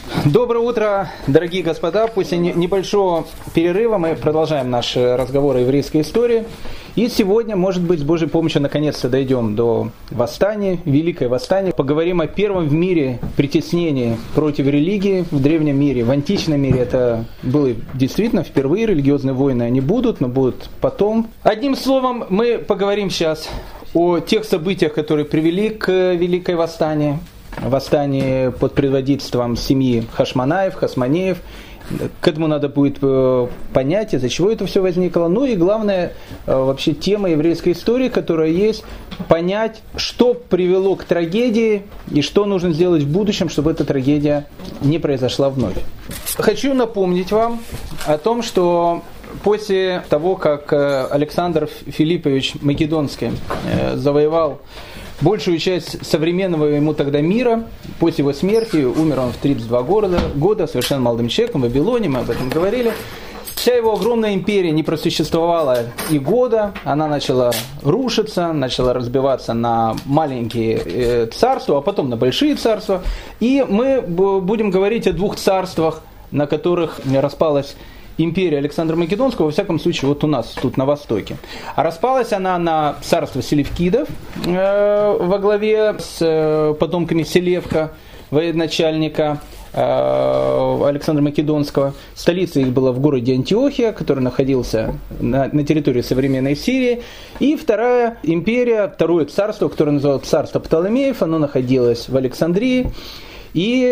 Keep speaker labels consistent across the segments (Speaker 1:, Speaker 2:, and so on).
Speaker 1: Доброе утро, дорогие господа. После небольшого перерыва мы продолжаем наши разговоры о еврейской истории. И сегодня, может быть, с Божьей помощью наконец-то дойдем до восстания, Великое восстание. Поговорим о первом в мире притеснении против религии в древнем мире. В античном мире это было действительно впервые. Религиозные войны они будут, но будут потом. Одним словом, мы поговорим сейчас о тех событиях, которые привели к Великое восстание. Восстание под предводительством семьи Хашманеев. К этому надо будет понять, из-за чего это все возникло. Ну и главное, вообще тема еврейской истории, которая есть, понять, что привело к трагедии и что нужно сделать в будущем, чтобы эта трагедия не произошла вновь. Хочу напомнить вам о том, что после того, как Александр Филиппович Македонский завоевал большую часть современного ему тогда мира, после его смерти, умер он в 32 года, совершенно молодым человеком, в Вавилоне, мы об этом говорили. Вся его огромная империя не просуществовала и года, она начала рушиться, начала разбиваться на маленькие царства, а потом на большие царства. И мы будем говорить о двух царствах, на которых распалась империя Александра Македонского, во всяком случае, вот у нас, тут на востоке. А распалась она на царство селевкидов во главе с потомками Селевка, военачальника Александра Македонского. Столица их была в городе Антиохия, который находился на территории современной Сирии. И вторая империя, второе царство, которое называлось царство Птолемеев, оно находилось в Александрии. И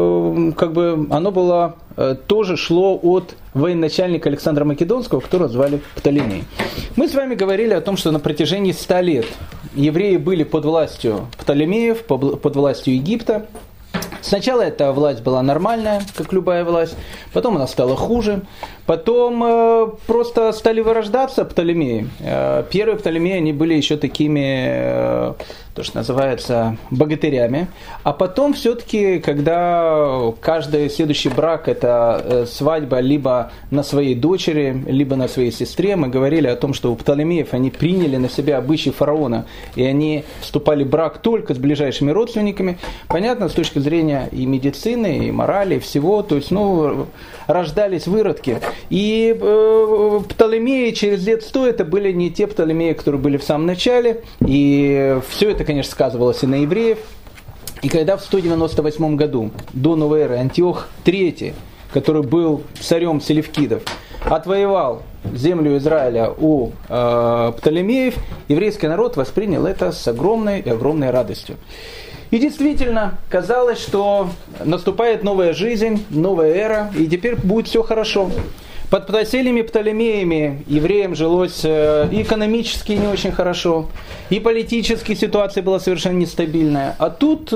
Speaker 1: оно было, тоже шло от военачальника Александра Македонского, которого звали Птолемей. Мы с вами говорили о том, что на протяжении 100 лет евреи были под властью Птолемеев, под властью Египта. Сначала эта власть была нормальная, как любая власть, потом она стала хуже, потом просто стали вырождаться Птолемеи. Первые Птолемеи, они были еще такими, то, что называется, богатырями, а потом все-таки, когда каждый следующий брак это свадьба либо на своей дочери, либо на своей сестре, мы говорили о том, что у Птолемеев они приняли на себя обычаи фараона, и они вступали в брак только с ближайшими родственниками. Понятно, с точки зрения и медицины, и морали, и всего, то есть, рождались выродки. И Птолемеи через лет 100 это были не те Птолемеи, которые были в самом начале, и все это, конечно, сказывалось и на евреев. И когда в 198 году до новой эры Антиох III, который был царем селевкидов, отвоевал землю Израиля у Птолемеев, еврейский народ воспринял это с огромной радостью. И действительно, казалось, что наступает новая жизнь, новая эра, и теперь будет все хорошо. Под поселями Птолемеями евреям жилось и экономически не очень хорошо, и политически ситуация была совершенно нестабильная. А тут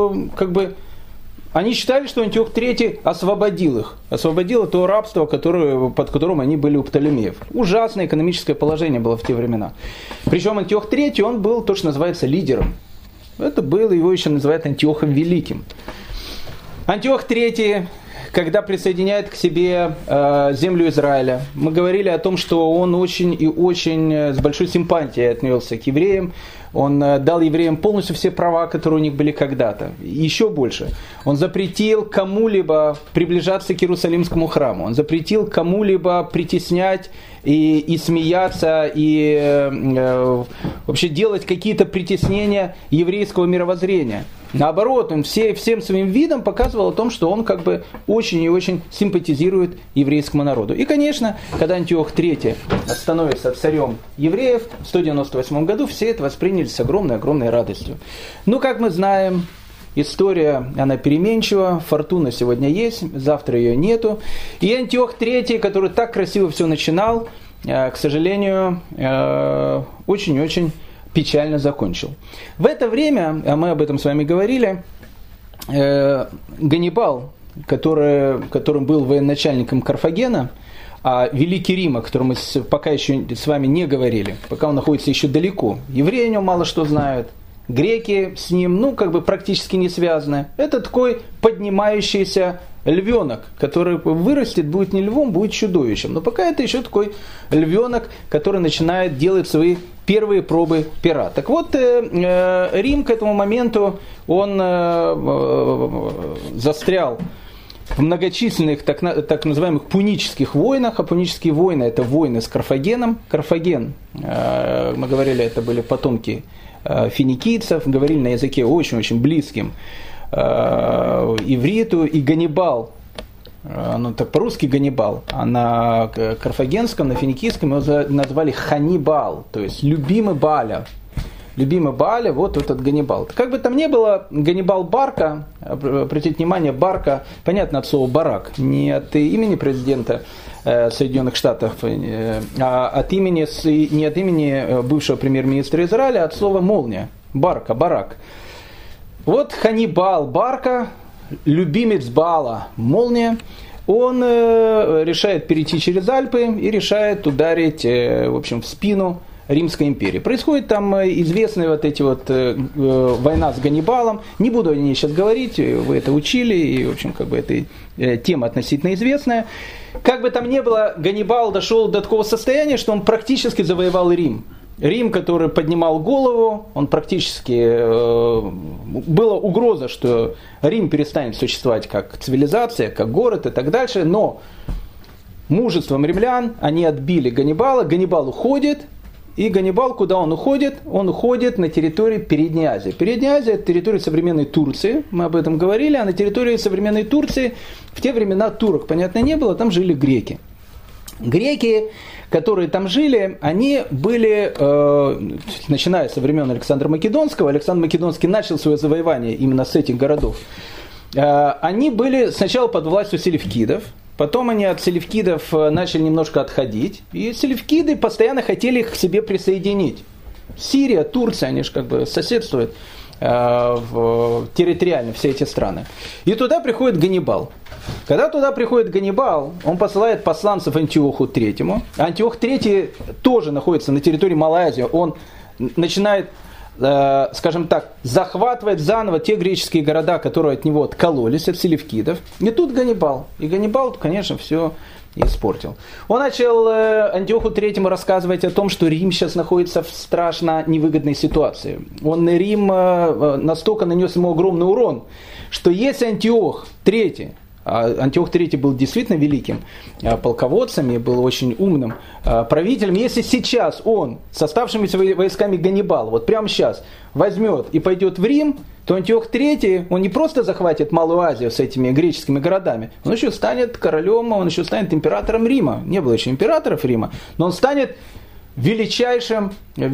Speaker 1: они считали, что Антиох III освободил их. Освободил то рабство, под которым они были у Птолемеев. Ужасное экономическое положение было в те времена. Причем Антиох III, он был то, что называется лидером. Это был, его еще называют Антиохом Великим. Антиох III, когда присоединяет к себе землю Израиля, мы говорили о том, что он очень и очень с большой симпатией отнесся к евреям. Он дал евреям полностью все права, которые у них были когда-то. Еще больше. Он запретил кому-либо приближаться к Иерусалимскому храму. Он запретил кому-либо притеснять и смеяться, и вообще делать какие-то притеснения еврейского мировоззрения. Наоборот, он всем своим видом показывал о том, что он очень и очень симпатизирует еврейскому народу. И, конечно, когда Антиох III становится царем евреев в 198 году, все это восприняли с огромной радостью. Но, как мы знаем, история, она переменчива, фортуна сегодня есть, завтра ее нету. И Антиох III, который так красиво все начинал, к сожалению, очень-очень печально закончил. В это время, а мы об этом с вами говорили, Ганнибал, которым был военачальником Карфагена, а Великий Рим, о котором мы пока еще с вами не говорили, пока он находится еще далеко, евреи о нем мало что знают, греки с ним, практически не связаны. Это такой поднимающийся львенок, который вырастет, будет не львом, будет чудовищем. Но пока это еще такой львенок, который начинает делать свои первые пробы пера. Так вот, Рим к этому моменту, он застрял в многочисленных так называемых пунических войнах, а пунические войны – это войны с Карфагеном. Карфаген, мы говорили, это были потомки финикийцев, говорили на языке очень-очень близким ивриту, и Ганнибал, ну так по-русски Ганнибал, а на карфагенском, на финикийском его назвали Ханнибал, то есть любимый Бааля. Любимый Бааля, вот этот Ганнибал. Как бы там ни было, Ганнибал Барка, обратите внимание, Барка, понятно от слова барак, не от имени президента Соединенных Штатов, а от имени, не от имени бывшего премьер-министра Израиля, а от слова молния, Барка, барак. Вот Ханнибал Барка, любимец Баала, молния, он решает перейти через Альпы и решает ударить, в общем, в спину Римской империи. Происходит там известная вот эти вот война с Ганнибалом. Не буду о ней сейчас говорить, вы это учили, и, в общем, как бы эта тема относительно известная. Как бы там ни было, Ганнибал дошел до такого состояния, что он практически завоевал Рим. Рим, который поднимал голову, он практически... Была угроза, что Рим перестанет существовать как цивилизация, как город и так дальше, но мужеством римлян они отбили Ганнибала, Ганнибал уходит, и Ганнибал, куда он уходит? Он уходит на территорию Передней Азии. Передняя Азия – это территория современной Турции, мы об этом говорили, а на территории современной Турции в те времена турок, понятно, не было, там жили греки. Греки, которые там жили, они были, начиная со времен Александра Македонского, Александр Македонский начал свое завоевание именно с этих городов, они были сначала под властью селевкидов, потом они от селевкидов начали немножко отходить, и селевкиды постоянно хотели их к себе присоединить. Сирия, Турция, они же как бы соседствуют территориально, все эти страны. И туда приходит Ганнибал. Когда туда приходит Ганнибал, он посылает посланцев Антиоху III. Антиох III тоже находится на территории Малой Азии. Он начинает, скажем так, захватывать заново те греческие города, которые от него откололись, от селевкидов. И тут Ганнибал. И Ганнибал, конечно, все испортил. Он начал Антиоху III рассказывать о том, что Рим сейчас находится в страшно невыгодной ситуации. Рим настолько нанес ему огромный урон, что если Антиох III, Антиох III был действительно великим полководцем и был очень умным правителем. Если сейчас он с оставшимися войсками Ганнибала, вот прямо сейчас, возьмет и пойдет в Рим, то Антиох III, он не просто захватит Малую Азию с этими греческими городами, он еще станет королем, он еще станет императором Рима. Не было еще императоров Рима, но он станет величайшим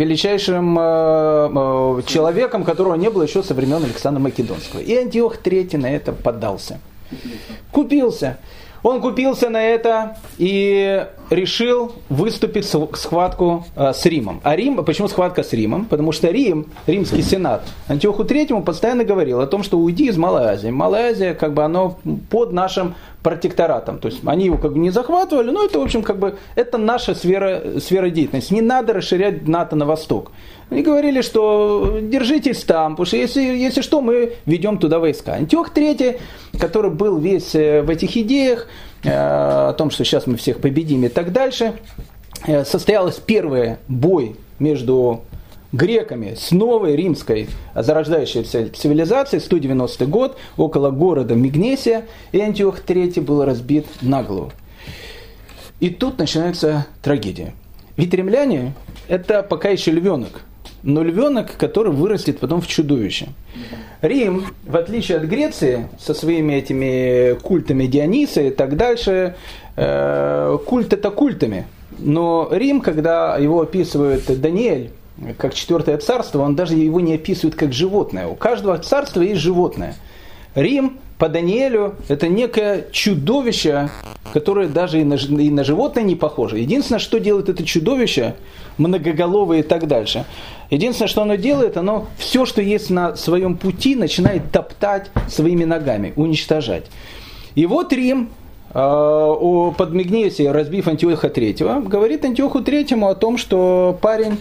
Speaker 1: человеком, которого не было еще со времен Александра Македонского. И Антиох III на это поддался. Купился. Он купился на это и решил выступить в схватку с Римом. Почему схватка с Римом? Потому что Римский сенат, Антиоху III постоянно говорил о том, что уйди из Малой Азии. Малая Азия, как бы, оно под нашим протекторатом. То есть они его как бы не захватывали, но это, в общем, как бы, это наша сфера деятельности. Не надо расширять НАТО на восток. Они говорили, что держитесь там, потому что если что, мы ведем туда войска. Антиох III, который был весь в этих идеях, о том, что сейчас мы всех победим и так дальше, состоялась первый бой между греками с новой римской зарождающейся цивилизацией, 190 год, около города Мигнесия, и Антиох III был разбит на голову. И тут начинается трагедия. Ведь римляне – это пока еще львенок, но львенок, который вырастет потом в чудовище. Рим, в отличие от Греции, со своими этими культами Диониса и так дальше, культ это культами. Но Рим, когда его описывает Даниэль как четвертое царство, он даже его не описывает как животное. У каждого царства есть животное. Рим по Даниэлю это некое чудовище, которое даже и на животное не похоже. Единственное, что делает это чудовище, многоголовое и так дальше. Единственное, что оно делает, оно все, что есть на своем пути, начинает топтать своими ногами, уничтожать. И вот Рим, под Мигнесией, разбив Антиоха III, говорит Антиоху III о том, что парень,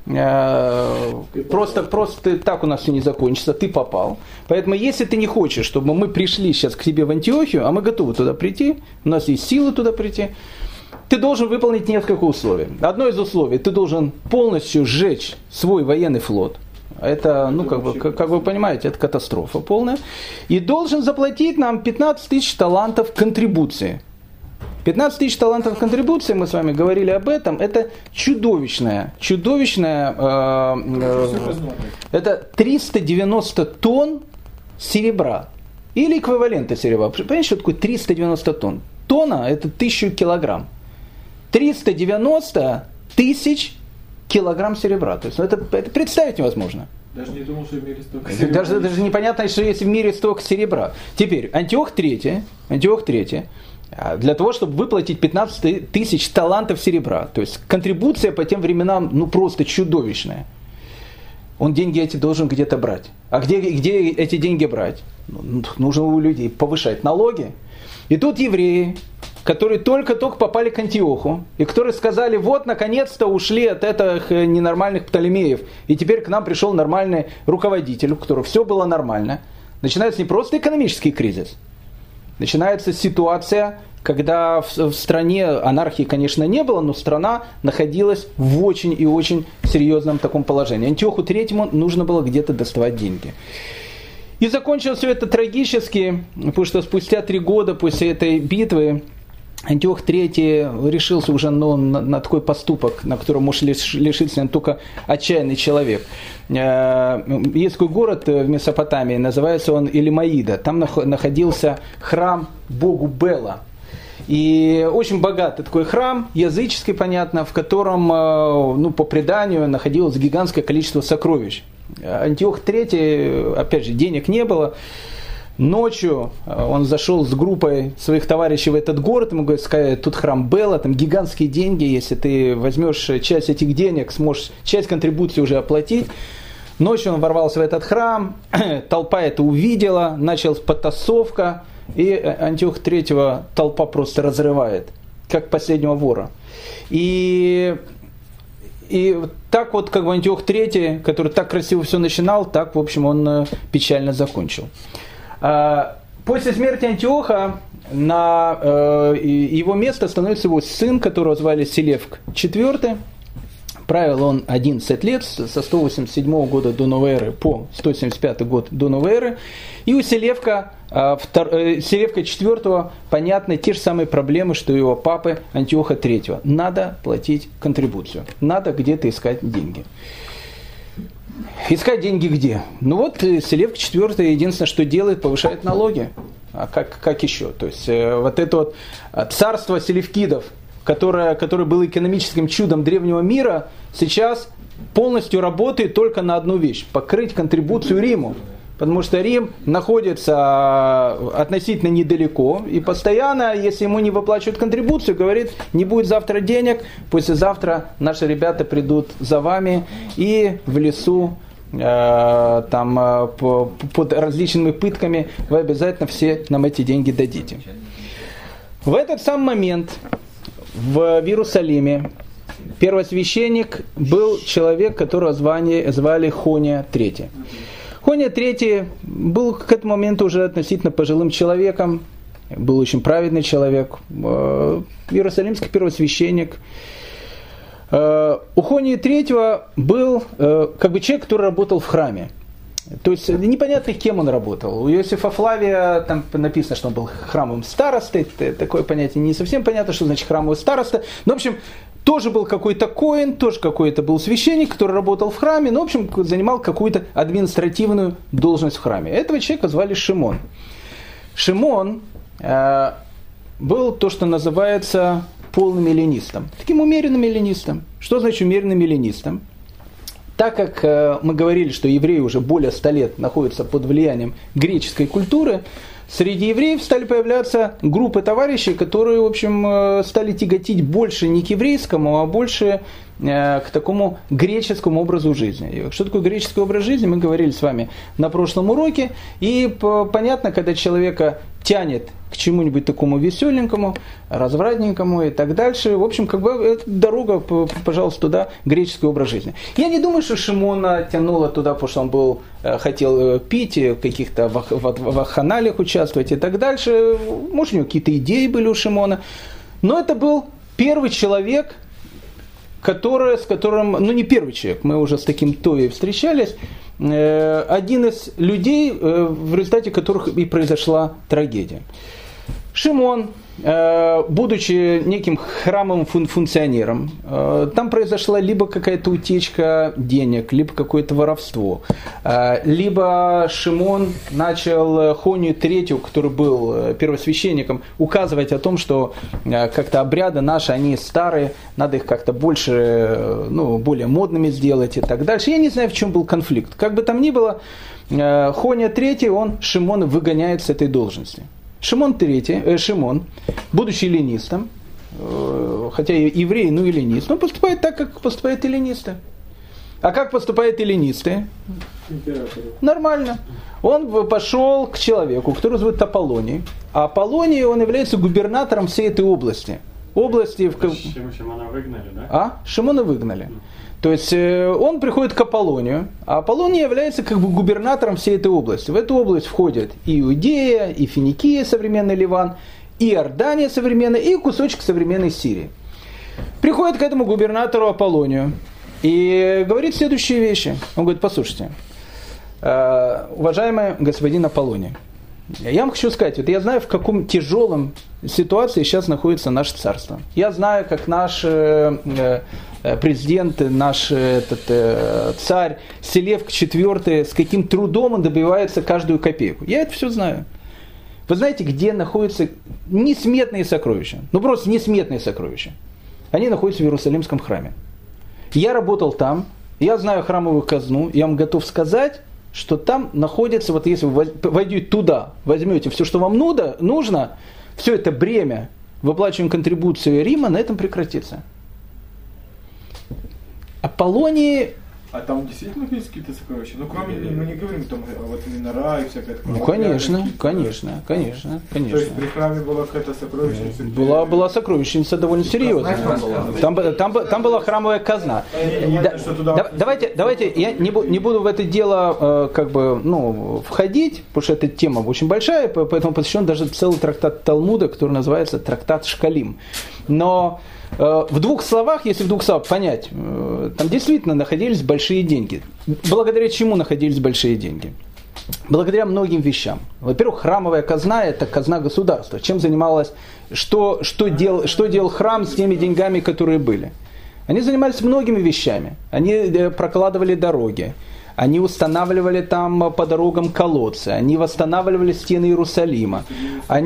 Speaker 1: просто так у нас все не закончится, ты попал. Поэтому, если ты не хочешь, чтобы мы пришли сейчас к тебе в Антиохию, а мы готовы туда прийти, у нас есть силы туда прийти, ты должен выполнить несколько условий. Одно из условий, ты должен полностью сжечь свой военный флот. Это, как вы понимаете, это катастрофа полная. И должен заплатить нам 15 тысяч талантов контрибуции. 15 тысяч талантов контрибуции, мы с вами говорили об этом, это чудовищное, это 390 тонн серебра. Или эквиваленты серебра. Понимаете, что такое 390 тонн? Тонна – это 1000 килограмм. 390 тысяч килограмм серебра. То есть это представить невозможно.
Speaker 2: Даже не думал, что в мире столько серебра.
Speaker 1: Даже непонятно, что есть в мире столько серебра. Теперь, Антиох III, для того, чтобы выплатить 15 тысяч талантов серебра, то есть контрибуция по тем временам просто чудовищная. Он деньги эти должен где-то брать. А где эти деньги брать? Нужно у людей повышать налоги. И тут евреи, которые только-только попали к Антиоху, и которые сказали, вот, наконец-то ушли от этих ненормальных Птолемеев, и теперь к нам пришел нормальный руководитель, у которого все было нормально. Начинается не просто экономический кризис, начинается ситуация, когда в стране анархии, конечно, не было, но страна находилась в очень и очень серьезном таком положении. Антиоху III нужно было где-то доставать деньги. И закончилось все это трагически, потому что спустя 3 года после этой битвы Антиох III решился уже на такой поступок, на котором может лишиться только отчаянный человек. Есть такой город в Месопотамии, называется он Элимаида. Там находился храм богу Бела. И очень богатый такой храм, языческий, понятно, в котором, по преданию, находилось гигантское количество сокровищ. Антиох III, опять же, денег не было. Ночью он зашел с группой своих товарищей в этот город, ему говорят, тут храм Бела, там гигантские деньги, если ты возьмешь часть этих денег, сможешь часть контрибуции уже оплатить. Ночью он ворвался в этот храм, толпа это увидела, началась потасовка, и Антиох III толпа просто разрывает, как последнего вора. И так вот, как бы Антиох III, который так красиво все начинал, так, в общем, он печально закончил. После смерти Антиоха на его место становится его сын, которого звали Селевк IV. Правил он 11 лет, со 187 года до новой эры по 175 год до новой эры. И у Селевка IV, понятно, те же самые проблемы, что и у его папы Антиоха III. Надо платить контрибуцию, надо где-то искать деньги. Искать деньги где? Селевк IV единственное, что делает, повышает налоги. А как еще? То есть вот это вот царство селевкидов, которое было экономическим чудом древнего мира, сейчас полностью работает только на одну вещь – покрыть контрибуцию Риму. Потому что Рим находится относительно недалеко, и постоянно, если ему не выплачивают контрибуцию, говорит, не будет завтра денег, послезавтра наши ребята придут за вами, и в лесу, под различными пытками, вы обязательно все нам эти деньги дадите. В этот самый момент в Иерусалиме первосвященник был человек, которого звали Хония III. Хония III был к этому моменту уже относительно пожилым человеком, был очень праведный человек, иерусалимский первосвященник. У Хонии III был человек, который работал в храме. То есть непонятно, кем он работал. У Иосифа Флавия там написано, что он был храмовым старостой. Такое понятие не совсем понятно, что значит храмовый староста. Но, в общем, тоже был какой-то коэн, тоже какой-то был священник, который работал в храме, но, в общем, занимал какую-то административную должность в храме. Этого человека звали Шимон. Шимон был то, что называется полным эллинистом. Таким умеренным эллинистом. Что значит умеренным эллинистом? Так как мы говорили, что евреи уже более 100 лет находятся под влиянием греческой культуры, среди евреев стали появляться группы товарищей, которые, в общем, стали тяготить больше не к еврейскому, а больше к такому греческому образу жизни. И что такое греческий образ жизни, мы говорили с вами на прошлом уроке. И понятно, когда человека тянет к чему-нибудь такому веселенькому, развратненькому и так дальше. В общем, это дорога, пожалуйста, туда, греческий образ жизни. Я не думаю, что Шимона тянуло туда, потому что он хотел пить, в каких-то вакханалиях участвовать и так дальше. Может, у него какие-то идеи были у Шимона. Но это был первый человек, с которым, не первый человек, мы уже с таким Тоей встречались, один из людей, в результате которых и произошла трагедия. Шимон, будучи неким храмовым функционером, там произошла либо какая-то утечка денег, либо какое-то воровство, либо Шимон начал Хонию III, который был первосвященником, указывать о том, что как-то обряды наши, они старые, надо их как-то больше, более модными сделать и так дальше. Я не знаю, в чем был конфликт. Как бы там ни было, Хония III, он Шимона выгоняет с этой должности. Шимон, будучи эллинистом, хотя и еврей, но эллинист, он поступает так, как поступают эллинисты. А как поступают эллинисты? Нормально. Он пошел к человеку, который зовут Аполлоний. А Аполлоний, он является губернатором всей этой области.
Speaker 3: Шимона выгнали, да?
Speaker 1: Шимона выгнали. То есть он приходит к Аполлонию, а Аполлоний является как бы губернатором всей этой области. В эту область входят и Иудея, и Финикия, современный Ливан, и Иордания современная, и кусочек современной Сирии. Приходит к этому губернатору Аполлонию и говорит следующие вещи. Он говорит: послушайте, уважаемый господин Аполлоний, я вам хочу сказать, я знаю, в каком тяжелом ситуации сейчас находится наше царство. Я знаю, как наш президент, наш царь Селевк IV, с каким трудом он добивается каждую копейку. Я это все знаю. Вы знаете, где находятся несметные сокровища? Просто несметные сокровища. Они находятся в Иерусалимском храме. Я работал там, я знаю храмовую казну, я вам готов сказать, что там находится, если вы войдете туда, возьмете все, что вам нужно, все это бремя, выплачиваем контрибуцию Рима, на этом прекратится. Аполлонии...
Speaker 2: А там действительно есть какие-то сокровища? Кроме, мы не говорим там, именно рай, всякое такое.
Speaker 1: Конечно.
Speaker 2: То есть при храме была какая-то сокровищница?
Speaker 1: Была сокровищница довольно серьезная. Там была храмовая казна. Давайте, я не буду в это дело входить, потому что эта тема очень большая, поэтому посвящен даже целый трактат Талмуда, который называется трактат Шкалим. Но в двух словах, если в двух словах понять, там действительно находились большие деньги. Благодаря чему находились большие деньги? Благодаря многим вещам. Во-первых, храмовая казна – это казна государства. Чем занималась, что делал храм с теми деньгами, которые были? Они занимались многими вещами. Они прокладывали дороги. Они устанавливали там по дорогам колодцы, они восстанавливали стены Иерусалима. Это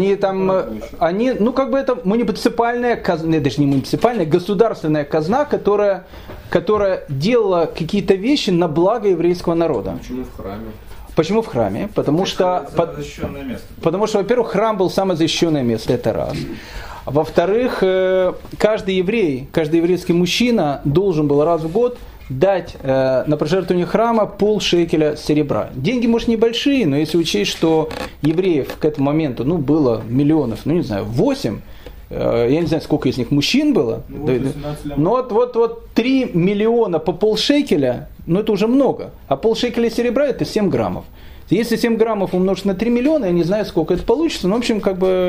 Speaker 1: муниципальная казна, даже не муниципальная, государственная казна, которая делала какие-то вещи на благо еврейского народа. Почему в храме? Потому что, во-первых, храм был самое защищенное место, это раз. Во-вторых, каждый еврейский мужчина должен был раз в год дать на пожертвование храма полшекеля серебра. Деньги, может, небольшие, но если учесть, что евреев к этому моменту было миллионов, 8, я не знаю, сколько из них мужчин было, но вот 3 миллиона по полшекеля, это уже много, а полшекеля серебра это 7 граммов. Если 7 граммов умножить на 3 миллиона, я не знаю, сколько это получится, но в общем,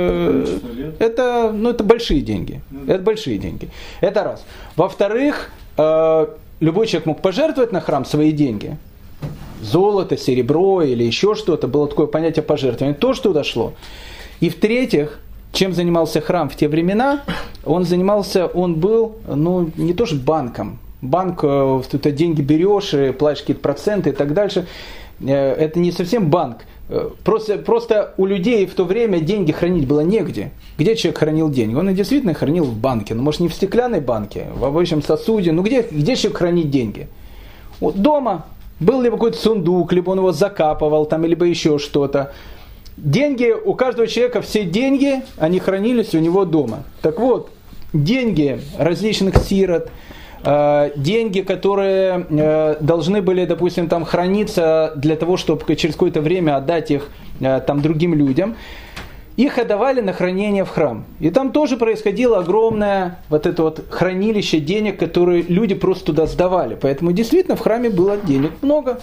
Speaker 1: это большие деньги. Это большие деньги. Это раз. Во-вторых, любой человек мог пожертвовать на храм свои деньги. Золото, серебро или еще что-то. Было такое понятие пожертвования. То, что дошло. И в-третьих, чем занимался храм в те времена? Он был не то что банком. Банк, ты деньги берешь, платишь какие-то проценты и так дальше. Это не совсем банк. Просто у людей в то время деньги хранить было негде. Где человек хранил деньги? Он и действительно хранил в банке. Может, не в стеклянной банке, в обычном сосуде. Где человек хранит деньги? Дома. Был либо какой-то сундук, либо он его закапывал, либо еще что-то. Деньги, у каждого человека все деньги, они хранились у него дома. Так вот, деньги различных сирот, деньги, которые должны были, допустим, храниться для того, чтобы через какое-то время отдать их другим людям, их отдавали на хранение в храм. И там тоже происходило огромное хранилище денег, которые люди просто туда сдавали. Поэтому действительно в храме было денег много.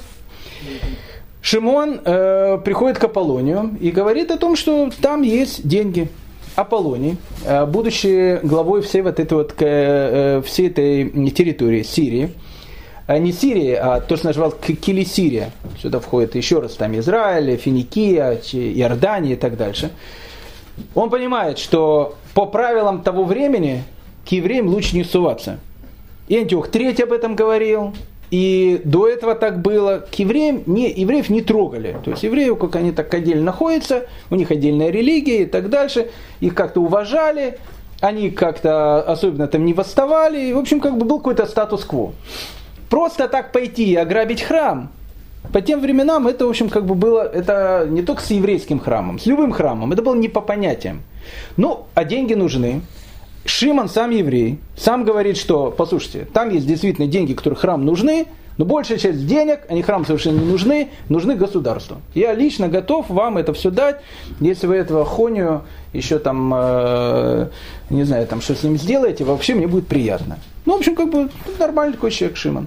Speaker 1: Шимон приходит к Аполлонию и говорит о том, что там есть деньги. Аполлоний, будучи главой всей этой территории Сирии, не Сирии, а то, что называл Килисирия. Сюда входит еще раз там Израиль, Финикия, Иордания и так дальше. Он понимает, что по правилам того времени к евреям лучше не суваться. И Антиох III об этом говорил. И до этого так было. К евреям евреев не трогали. То есть евреи, как они так отдельно находятся, у них отдельная религия и так дальше. Их как-то уважали, они как-то особенно там не восставали. И, в общем, как бы был какой-то статус-кво. Просто так пойти и ограбить храм, по тем временам это, в общем, как бы было, это не только с еврейским храмом, с любым храмом, это было не по понятиям. Ну, а деньги нужны. Шимон сам еврей, сам говорит, что, послушайте, там есть действительно деньги, которые храм нужны, но большая часть денег, они храму совершенно не нужны, нужны государству. Я лично готов вам это все дать, если вы этого Хонию еще там, не знаю, там что с ним сделаете, вообще мне будет приятно. Ну, в общем, как бы нормальный такой человек Шимон.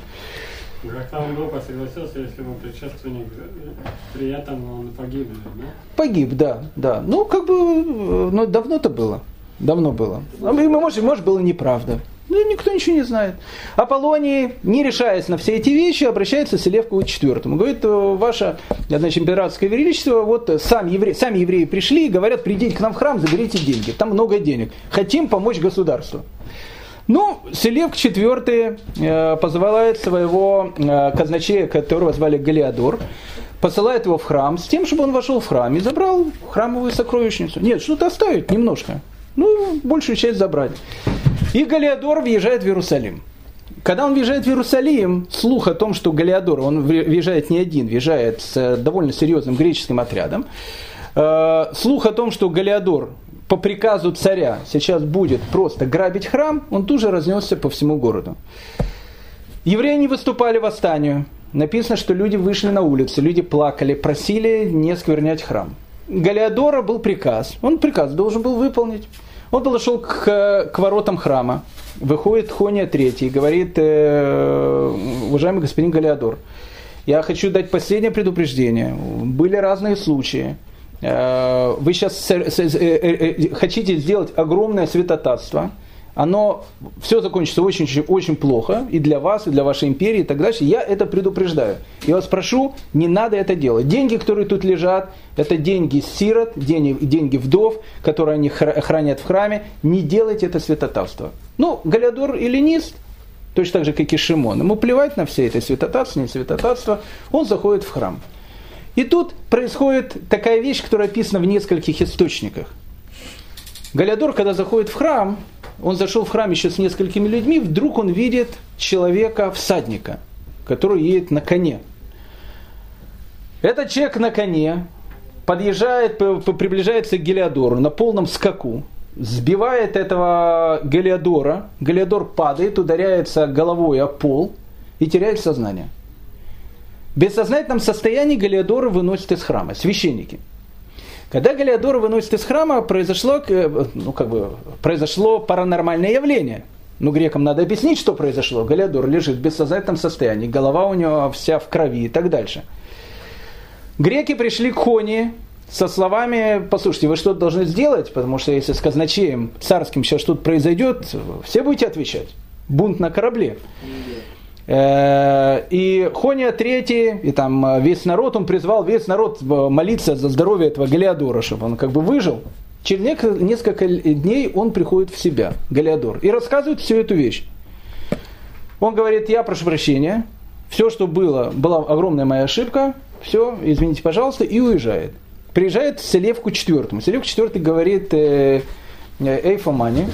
Speaker 3: Там группа согласился, если бы предшественник приятен, он погиб, да?
Speaker 1: Погиб, да. Ну, как бы, ну, давно-то было. Давно было. Может, было неправда. Ну, никто ничего не знает. Аполлоний, не решаясь на все эти вещи, обращается к Селевку IV. Говорит, ваше, значит, императорское величество, вот сами евреи пришли и говорят, придите к нам в храм, заберите деньги. Там много денег. Хотим помочь государству. Ну, Селевк IV позывает своего казначея, которого звали Галиодор, посылает его в храм с тем, чтобы он вошел в храм и забрал храмовую сокровищницу. Нет, что-то оставить немножко. Ну, большую часть забрать. И Галиодор въезжает в Иерусалим. Когда он въезжает в Иерусалим, слух о том, что Галиодор, он въезжает не один, въезжает с довольно серьезным греческим отрядом, слух о том, что Галиодор по приказу царя сейчас будет просто грабить храм, он тут же разнесся по всему городу. Евреи не выступали восстанию. Написано, что люди вышли на улицы, люди плакали, просили не осквернять храм. Галиодора был приказ, он приказ должен был выполнить. Он подошел к воротам храма, выходит Хония III и говорит, уважаемый господин Галиодор, я хочу дать последнее предупреждение, были разные случаи. Вы сейчас хотите сделать огромное святотатство, оно все закончится очень, очень плохо и для вас, и для вашей империи, и так дальше. Я это предупреждаю. Я вас прошу, не надо это делать. Деньги, которые тут лежат, это деньги сирот, деньги вдов, которые они хранят в храме. Не делайте это святотатство. Ну, Галиодор эллинист, точно так же, как и Шимон. Ему плевать на все это святотатство, не святотатство. Он заходит в храм. И тут происходит такая вещь, которая описана в нескольких источниках. Галиодор, когда заходит в храм, он зашел в храм еще с несколькими людьми, вдруг он видит человека, всадника, который едет на коне. Этот человек на коне подъезжает, приближается к Галиодору на полном скаку, сбивает этого Галиодора, Галиодор падает, ударяется головой о пол и теряет сознание. В бессознательном состоянии Галиодора выносят из храма, священники. Когда Галиодора выносят из храма, произошло паранормальное явление. Ну, грекам надо объяснить, что произошло. Галиодор лежит в бессознательном состоянии, голова у него вся в крови и так дальше. Греки пришли к Хонии со словами, послушайте, вы что-то должны сделать, потому что если с казначеем царским сейчас что-то произойдет, все будете отвечать. Бунт на корабле. И Хония III, и там весь народ, он призвал весь народ молиться за здоровье этого Галиодора, чтобы он как бы выжил. Через несколько дней он приходит в себя, Галиодор, и рассказывает всю эту вещь. Он говорит, я прошу прощения, все, что была огромная моя ошибка, все, извините, пожалуйста, и уезжает. Приезжает к Селевку IV. Селевк IV говорит, Фомани,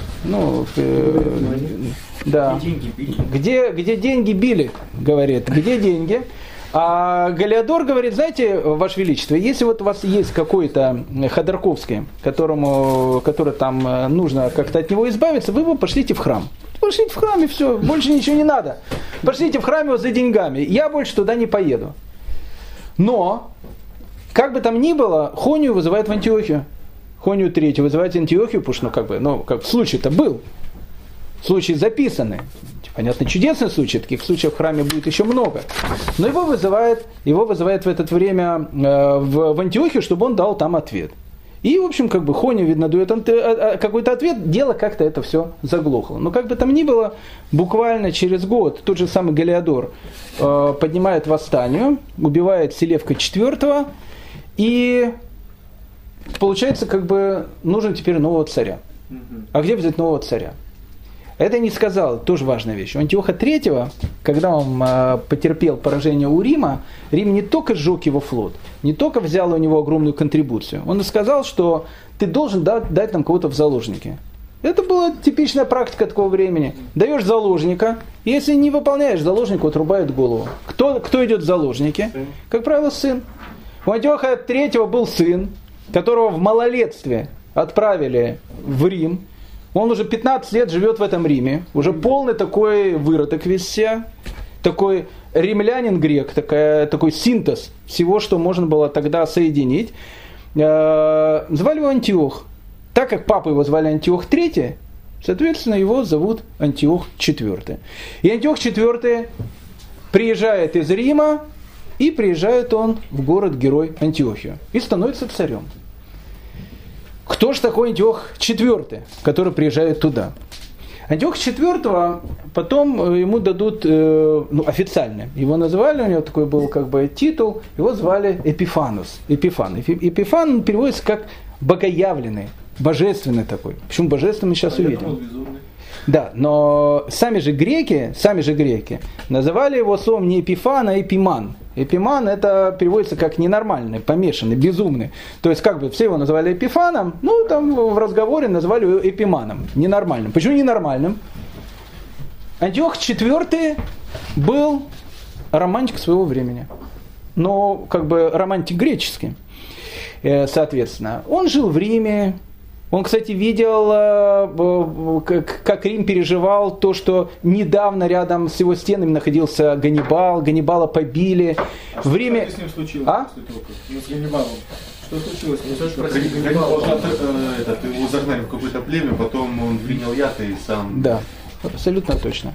Speaker 1: да. Где деньги били, говорит, где деньги? А Галиодор говорит, знаете, Ваше Величество, если вот у вас есть какой-то Ходорковский, который там нужно как-то от него избавиться, вы его пошлите в храм. Пошлите в храм и все, больше ничего не надо. Пошлите в храм его за деньгами, я больше туда не поеду. Но, как бы там ни было, Хонию вызывают в Антиохию. Хонию III вызывает в Антиохию, потому что случай-то был. Случаи записаны. Понятно, чудесный случай, таких случаев в храме будет еще много. Но его вызывает в это время в Антиохию, чтобы он дал там ответ. И, в общем, как бы Хоня, видно, дает какой-то ответ, дело как-то это все заглохло. Но как бы там ни было, буквально через год тот же самый Галиодор поднимает восстание, убивает Селевка IV, и получается, как бы нужен теперь нового царя. А где взять нового царя? Это не сказал, тоже важная вещь. У Антиоха III, когда он потерпел поражение у Рима, Рим не только сжег его флот, не только взял у него огромную контрибуцию, он и сказал, что ты должен дать нам кого-то в заложники. Это была типичная практика такого времени. Даешь заложника, и если не выполняешь, заложнику отрубают голову. Кто идет в заложники? Как правило, сын. У Антиоха III был сын, которого в малолетстве отправили в Рим. Он уже 15 лет живет в этом Риме, уже полный такой выродок весь себя, такой римлянин-грек, такой синтез всего, что можно было тогда соединить. Звали его Антиох. Так как папу его звали Антиох III, соответственно, его зовут Антиох IV. И Антиох IV приезжает из Рима, и приезжает он в город-герой Антиохию, и становится царем. Кто же такой Антиох IV, который приезжает туда? Антиох IV потом ему дадут официально. Его назвали, у него такой был как бы титул, его звали Эпифанус. Эпифан переводится как богоявленный, божественный такой. Почему божественный, мы сейчас увидим. Да, но сами же греки называли его словом не Эпифан, а Эпиман. Эпиман это переводится как ненормальный, помешанный, безумный. То есть как бы все его называли Эпифаном, ну там в разговоре назвали его Эпиманом, ненормальным. Почему ненормальным? Антиох IV был романтик своего времени, но как бы романтик греческий, соответственно. Он жил в Риме. Он, кстати, видел, как Рим переживал то, что недавно рядом с его стенами находился Ганнибал. Ганнибала побили. В Риме...
Speaker 2: Что с ним случилось после того, как с Ганнибалом? Что случилось?
Speaker 4: Его загнали в какое-то племя, потом он принял яд и сам...
Speaker 1: Да, абсолютно точно.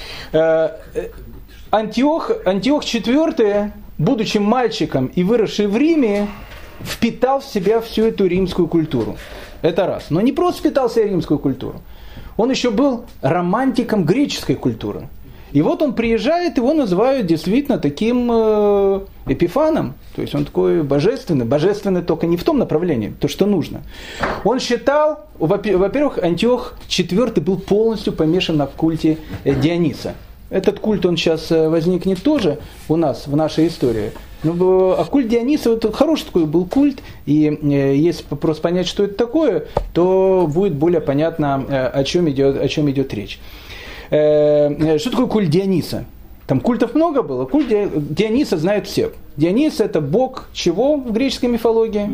Speaker 1: Антиох IV, будучи мальчиком и выросший в Риме, впитал в себя всю эту римскую культуру. Это раз. Но не просто впитал в себя римскую культуру. Он еще был романтиком греческой культуры. И вот он приезжает, его называют действительно таким Эпифаном. То есть он такой божественный только не в том направлении, то, что нужно. Он считал, во-первых, Антиох IV был полностью помешан на культе Диониса. Этот культ, он сейчас возникнет тоже у нас, в нашей истории. А культ Диониса, это хороший такой был культ, и если просто понять, что это такое, то будет более понятно, о чем идет речь. Что такое культ Диониса? Там культов много было. Культ Диониса знают все. Дионис это бог чего в греческой мифологии?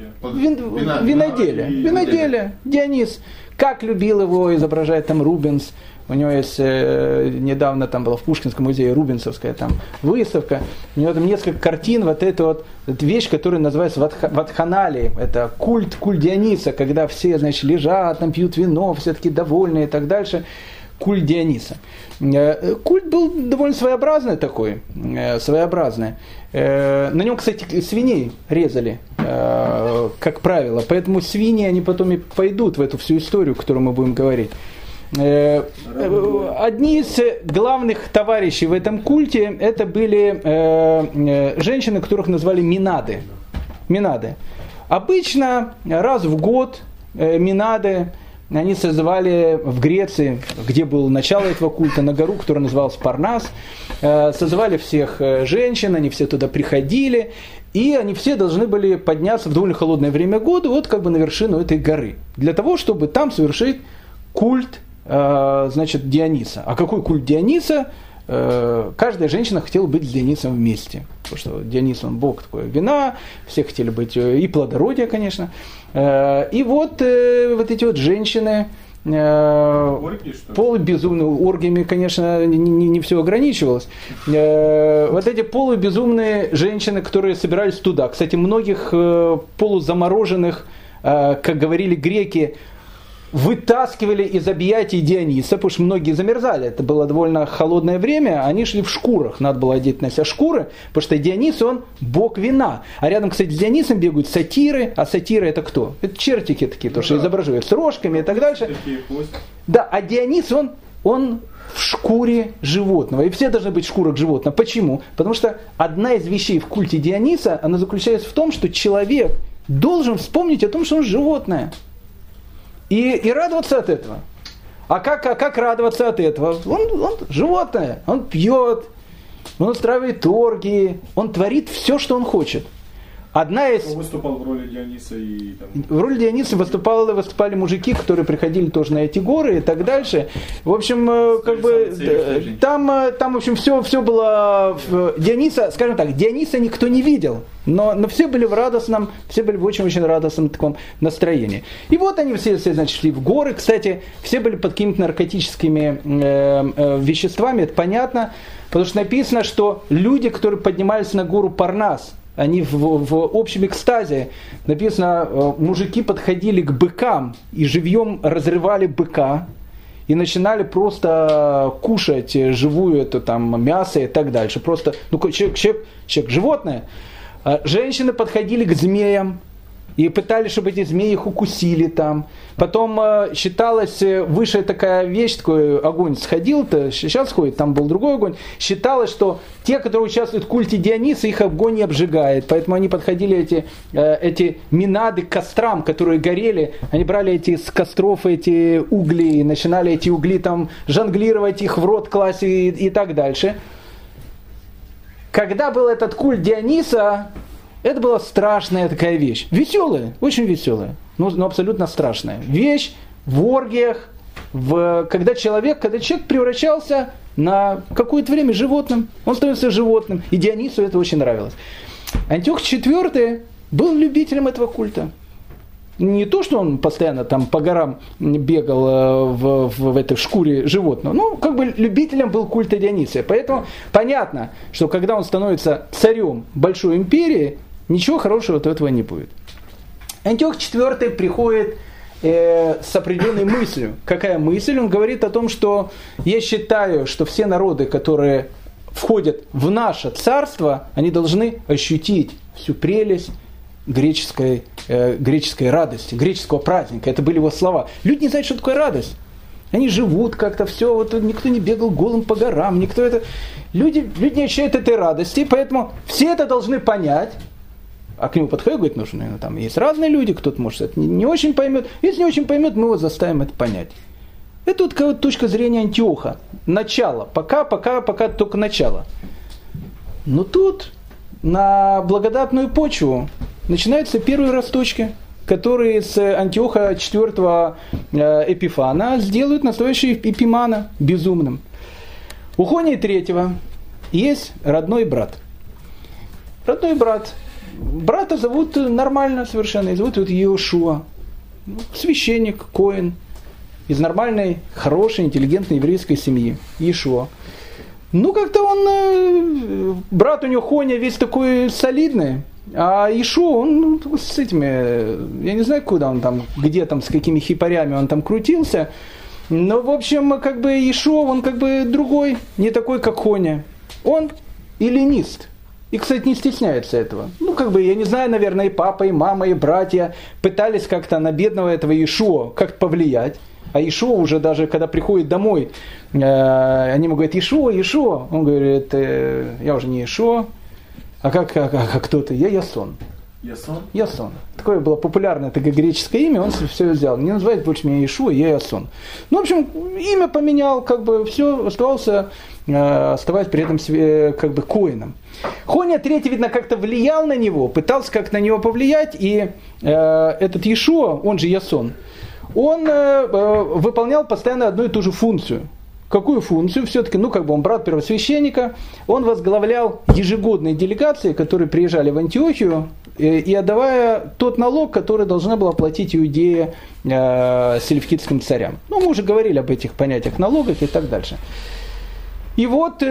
Speaker 1: Виноделия. Дионис. Как любил его изображать там Рубенс. У него есть, недавно там была в Пушкинском музее рубенсовская там выставка, у него там несколько картин, вот эта вещь, которая называется ватханалией, это культ Диониса, когда все, значит, лежат, там пьют вино, все таки довольные и так дальше, культ Диониса. Культ был довольно своеобразный такой, На нем, кстати, свиней резали, как правило, поэтому свиньи, они потом и пойдут в эту всю историю, которую мы будем говорить. Одни из главных товарищей в этом культе это были женщины, которых назвали Минады. Обычно раз в год Минады они созывали в Греции, где было начало этого культа, на гору, которая называлась Парнас, созывали всех женщин, они все туда приходили, и они все должны были подняться в довольно холодное время года вот как бы на вершину этой горы, для того, чтобы там совершить культ, значит, Диониса. А какой культ Диониса? Каждая женщина хотела быть с Дионисом вместе. Потому что Дионис, он бог такой вина, все хотели быть, и плодородия, конечно. И вот эти вот женщины, полубезумные, оргиями, конечно, не все ограничивалось. Вот эти полубезумные женщины, которые собирались туда. Кстати, многих полузамороженных, как говорили греки, вытаскивали из объятий Диониса, потому что многие замерзали, это было довольно холодное время, они шли в шкурах, надо было одеть на себя шкуры, потому что Дионис, он бог вина. А рядом, кстати, с Дионисом бегают сатиры, а сатиры это кто? Это чертики такие, то, что изображают с рожками и так дальше. Да, а Дионис, он в шкуре животного. И все должны быть в шкурах животного. Почему? Потому что одна из вещей в культе Диониса, она заключается в том, что человек должен вспомнить о том, что он животное. И радоваться от этого. А как радоваться от этого? Он животное, он пьет, он устраивает оргии, он творит все, что он хочет. Одна из...
Speaker 2: Он выступал в роли Диониса и...
Speaker 1: В роли Диониса выступали мужики, которые приходили тоже на эти горы и так дальше. В общем, как бы там в общем, все было... Диониса, скажем так, Диониса никто не видел, но все были в радостном, все были в очень-очень радостном таком настроении. И вот они все значит, шли в горы. Кстати, все были под какими-то наркотическими веществами, это понятно, потому что написано, что люди, которые поднимались на гору Парнас, они в общем экстазе, написано, мужики подходили к быкам и живьем разрывали быка и начинали просто кушать живую это там мясо и так дальше. Просто, человек животное. Женщины подходили к змеям и пытались, чтобы эти змеи их укусили там. Потом считалось, высшая такая вещь, такой огонь сходил-то, сейчас ходит, там был другой огонь. Считалось, что те, которые участвуют в культе Диониса, их огонь не обжигает. Поэтому они подходили, эти минады, к кострам, которые горели. Они брали с костров эти угли и начинали эти угли там жонглировать, их в рот класть и так дальше. Когда был этот культ Диониса, это была страшная такая вещь. Веселая, очень веселая, но абсолютно страшная. Вещь в оргиях, когда человек превращался на какое-то время животным. Он становился животным. И Дионису это очень нравилось. Антиох IV был любителем этого культа. Не то, что он постоянно там по горам бегал в этой шкуре животного, но как бы любителем был культа Дионисия. Поэтому понятно, что когда он становится царем большой империи, ничего хорошего от этого не будет. Антиох IV приходит с определенной мыслью. Какая мысль? Он говорит о том, что я считаю, что все народы, которые входят в наше царство, они должны ощутить всю прелесть греческой радости, греческого праздника. Это были его слова. Люди не знают, что такое радость. Они живут как-то, все, вот никто не бегал голым по горам, никто это... Люди не ощущают этой радости, поэтому все это должны понять. А к нему подходит, говорит, нужно, там есть разные люди, кто-то, может, это не очень поймет. Если не очень поймет, мы его заставим это понять. Это вот какая-то точка зрения Антиоха. Начало. Пока только начало. Но тут на благодатную почву начинаются первые росточки, которые с Антиоха IV Эпифана сделают настоящего Эпимана безумным. У Хония III есть родной брат. Родной брат. Брата зовут нормально совершенно, и зовут Иошуа. Священник, коэн, из нормальной, хорошей, интеллигентной еврейской семьи. Иешуа. Как-то он, брат у него Хоня весь такой солидный, а Иешуа, он с этими, я не знаю, куда он там, где там, с какими хипарями он там крутился, но, в общем, как бы Иешуа, он как бы другой, не такой, как Хоня. Он эллинист. И, кстати, не стесняется этого. Я не знаю, наверное, и папа, и мама, и братья пытались как-то на бедного этого Иешуа как-то повлиять. А Иешуа уже даже, когда приходит домой, они ему говорят, Иешуа. Он говорит, я уже не Иешуа, а кто ты? Я Ясон. Ясон. Такое было популярное такое греческое имя, он все взял. Не называйте больше меня Иешуа, я Ясон. В общем, имя поменял, все, оставаясь при этом как бы коэном. Хония III, видно, как-то влиял на него, пытался как-то на него повлиять, и этот Иешуа, он же Ясон, он выполнял постоянно одну и ту же функцию. Какую функцию? Все-таки, он брат первосвященника, он возглавлял ежегодные делегации, которые приезжали в Антиохию, и отдавая тот налог, который должна была платить Иудея селевкидским царям. Мы уже говорили об этих понятиях налогов и так дальше. И вот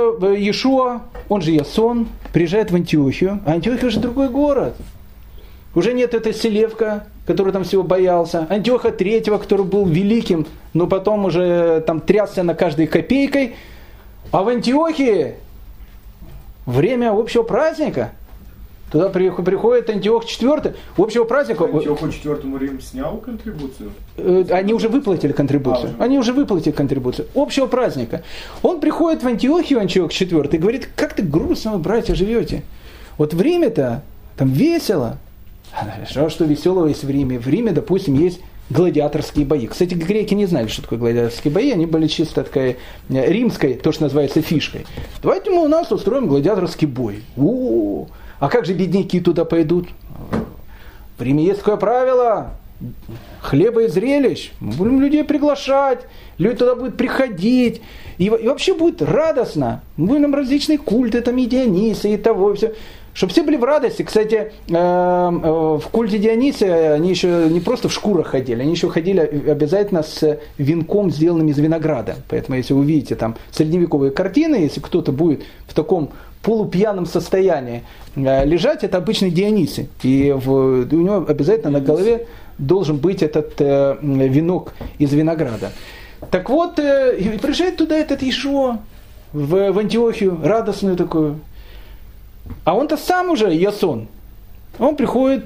Speaker 1: Иешуа, он же Ясон, приезжает в Антиохию, а Антиохия уже другой город. Уже нет этой Селевка, который там всего боялся. Антиоха III, который был великим, но потом уже там трясся на каждой копейкой. А в Антиохии время общего праздника. Туда приходит Антиох IV, общего праздника.
Speaker 2: Антиоху IV Рим снял контрибуцию?
Speaker 1: Они уже выплатили контрибуцию. Они уже выплатили контрибуцию. Общего праздника. Он приходит в Антиохию, Антиох IV, и говорит, как ты грустно, братья, живете. Вот в Риме-то там весело. Что веселого есть в Риме? В Риме, допустим, есть гладиаторские бои. Кстати, греки не знали, что такое гладиаторские бои. Они были чисто такой римской, то, что называется, фишкой. Давайте мы у нас устроим гладиаторский бой. У-у-у. А как же бедняки туда пойдут? В Риме есть такое правило. Хлеба и зрелищ. Мы будем людей приглашать. Люди туда будут приходить. И вообще будет радостно. Мы будем различные культы, там и Диониса, и того, и все. Чтобы все были в радости. Кстати, в культе Диониса они еще не просто в шкурах ходили, они еще ходили обязательно с венком, сделанным из винограда. Поэтому, если вы видите там средневековые картины, если кто-то будет в таком полупьяном состоянии лежать, это обычный Дионисий. И у него обязательно на голове должен быть этот венок из винограда. Так вот, приезжает туда этот Иешуа в Антиохию, радостную такую. А он-то сам уже Ясон. Он приходит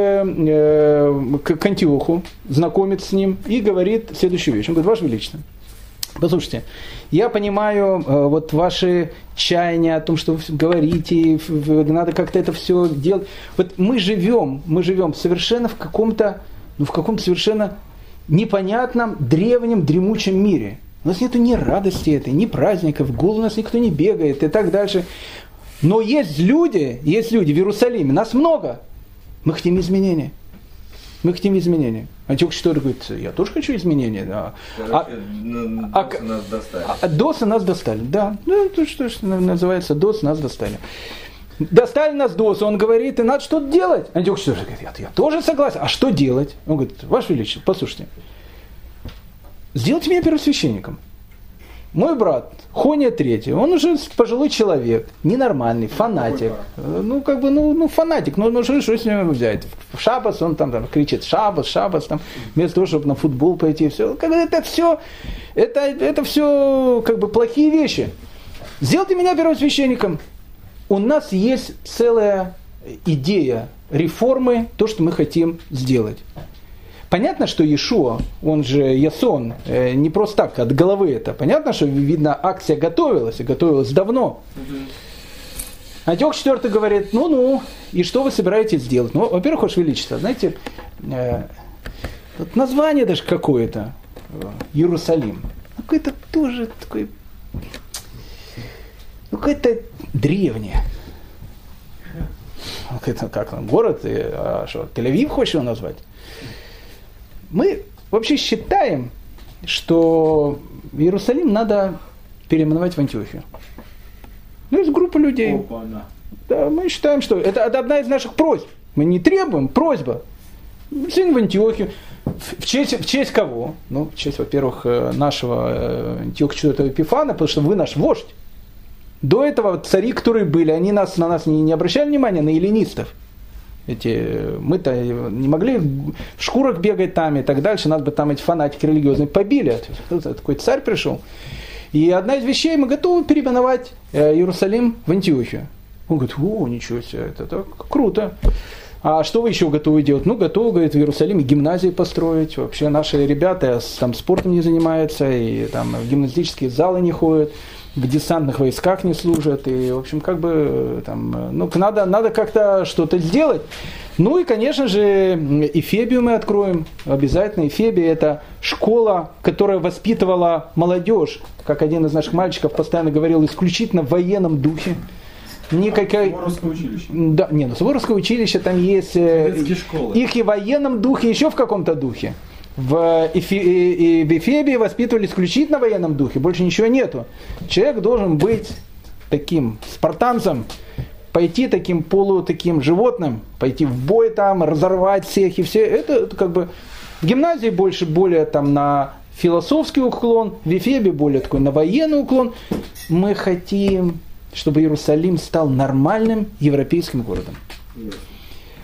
Speaker 1: к Антиоху, знакомится с ним и говорит следующую вещь. Он говорит, Ваше Величество, послушайте, я понимаю вот ваши чаяния о том, что вы говорите, надо как-то это все делать. Вот мы живем совершенно в каком-то совершенно непонятном, древнем, дремучем мире. У нас нету ни радости этой, ни праздников, в голову у нас никто не бегает и так дальше. Но есть люди в Иерусалиме, нас много. Мы хотим изменения. Антиох IV говорит, я тоже хочу изменения. Да.
Speaker 4: Досы нас достали.
Speaker 1: Досы нас достали, да. Ну, это что называется, досы нас достали. Достали нас досы, он говорит, и надо что-то делать. Антиох IV говорит, я тоже согласен. А что делать? Он говорит, Ваше Величество, послушайте, сделайте меня первосвященником. Мой брат, Хония III, он уже пожилой человек, ненормальный, фанатик. Фанатик, что с него взять? В шаббас он там кричит, шаббас, там, вместо того, чтобы на футбол пойти, все. Это все как бы плохие вещи. Сделайте меня первосвященником. У нас есть целая идея реформы, то, что мы хотим сделать. Понятно, что Иешуа, он же Ясон, не просто так, от головы это. Понятно, что, видно, акция готовилась, и готовилась давно. Антиох IV говорит, и что вы собираетесь делать? Ну, во-первых, Ваше Величество, знаете, название даже какое-то, Иерусалим, какое-то тоже такое, какое-то древнее. Это как там, город, что, Тель-Авив хочешь его назвать? Мы вообще считаем, что Иерусалим надо переименовать в Антиохию. Есть группа людей.
Speaker 2: Опа-на.
Speaker 1: Да, мы считаем, что это одна из наших просьб. Мы не требуем, просьба. Сын в Антиохию. В честь кого? В честь, во-первых, нашего Антиоха IV Эпифана, потому что вы наш вождь. До этого цари, которые были, они на нас не обращали внимания, на эллинистов. Мы-то не могли в шкурах бегать там и так дальше, нас бы там эти фанатики религиозные побили. Такой царь пришел. И одна из вещей, мы готовы переименовать Иерусалим в Антиохию. Он говорит, ничего себе, это так круто. А что вы еще готовы делать? Готовы, говорит, в Иерусалиме гимназии построить. Вообще наши ребята там спортом не занимаются, и там в гимнастические залы не ходят, в десантных войсках не служат. И, в общем, как бы там, надо как-то что-то сделать. И, конечно же, Эфебию мы откроем. Обязательно. Эфебия – это школа, которая воспитывала молодежь. Как один из наших мальчиков постоянно говорил, исключительно в военном духе.
Speaker 2: Суворовское училище.
Speaker 1: Да, Суворовское училище, там есть их и в военном духе, еще в каком-то духе. В Эфебии воспитывали исключительно в военном духе, больше ничего нету. Человек должен быть таким спартанцем, пойти таким таким животным, пойти в бой там, разорвать всех и все. Это как бы в гимназии более там на философский уклон, в Эфебе более такой на военный уклон. Мы хотим, чтобы Иерусалим стал нормальным европейским городом.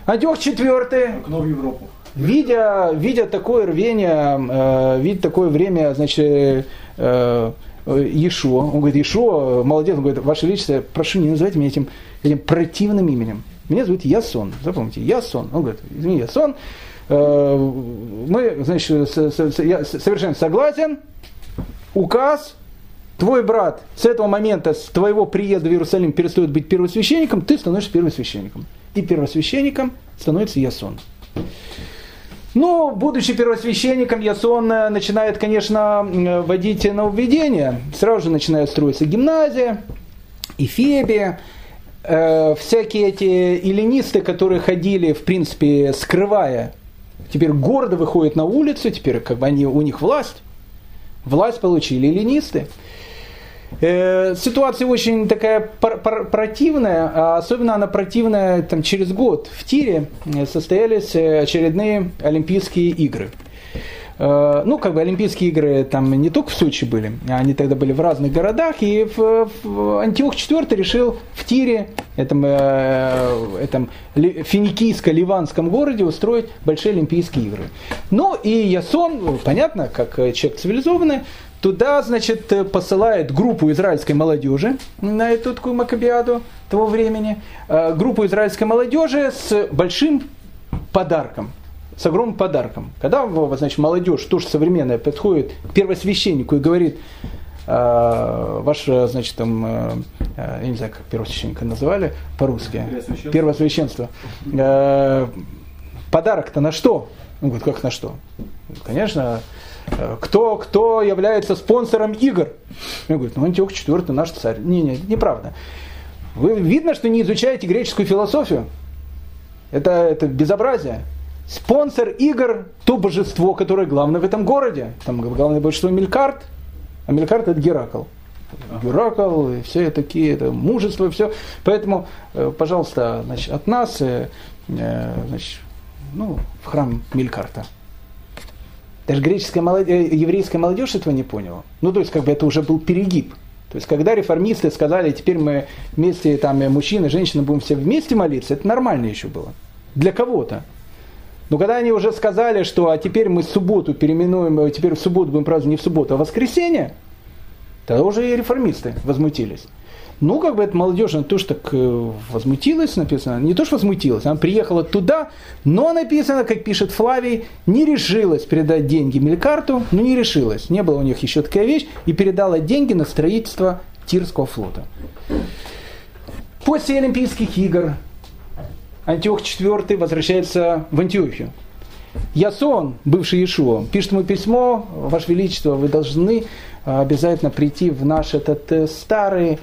Speaker 1: Антиох IV,
Speaker 2: Окно в Европу.
Speaker 1: видя такое рвение, видя такое время, значит, Иешуа, он говорит, Иешуа, молодец, он говорит, Ваше Величество, прошу, не называйте меня этим противным именем. Меня зовут Ясон, запомните, Ясон. Он говорит, извини, Ясон, мы, значит, я совершенно согласен, указ, твой брат с этого момента, с твоего приезда в Иерусалим перестает быть первосвященником, ты становишься первосвященником. И первосвященником становится Ясон. Но, будучи первосвященником, Ясон начинает, конечно, вводить нововведения. Сразу же начинает строиться гимназия, Эфебия. Всякие эти эллинисты, которые ходили, в принципе, скрывая, теперь гордо выходят на улицу, теперь как бы у них власть. Власть получили эллинисты. Ситуация очень такая противная, а особенно она противная там, через год. В Тире состоялись очередные Олимпийские игры. Ну, как бы Олимпийские игры там не только в Сочи были, они тогда были в разных городах, и Антиох IV решил в Тире, этом финикийско-ливанском городе, устроить большие Олимпийские игры. Ну, и Ясон, понятно, как человек цивилизованный, туда, значит, посылает группу израильской молодежи на эту такую маккабиаду того времени, группу израильской молодежи с большим подарком. С огромным подарком. Когда, значит, молодежь, тоже современная, подходит к первосвященнику и говорит, ваше, значит, там, я не знаю, как первосвященника называли по-русски, первосвященство, подарок-то на что? Он говорит, как на что? Конечно, кто является спонсором игр? Он говорит, ну, Антиох IV наш царь. Не, неправда. Вы видно, что не изучаете греческую философию. Это безобразие. Спонсор игр – то божество, которое главное в этом городе. Там главное божество Мелькарт, а Мелькарт – это Геракл. Геракл, и все такие, это мужество, и все. Поэтому, пожалуйста, значит, от нас значит, ну, в храм Мелькарта. Даже еврейская молодежь этого не поняла. Ну, то есть, как бы это уже был перегиб. То есть, когда реформисты сказали, теперь мы вместе, там, мужчины, женщины будем все вместе молиться, это нормально еще было. Для кого-то. Но когда они уже сказали, что а теперь мы субботу переименуем, теперь в субботу будем праздновать не в субботу, а в воскресенье, тогда уже и реформисты возмутились. Ну, как бы эта молодежь, она тоже так возмутилась, написано. Не то, что возмутилась, она приехала туда, но написано, как пишет Флавий, не решилась передать деньги Мелькарту, но не решилась. Не было у них еще такая вещь, и передала деньги на строительство Тирского флота. После Олимпийских игр Антиох IV возвращается в Антиохию. Ясон, бывший Иешуа, пишет ему письмо, Ваше Величество, вы должны обязательно прийти в наш этот старый,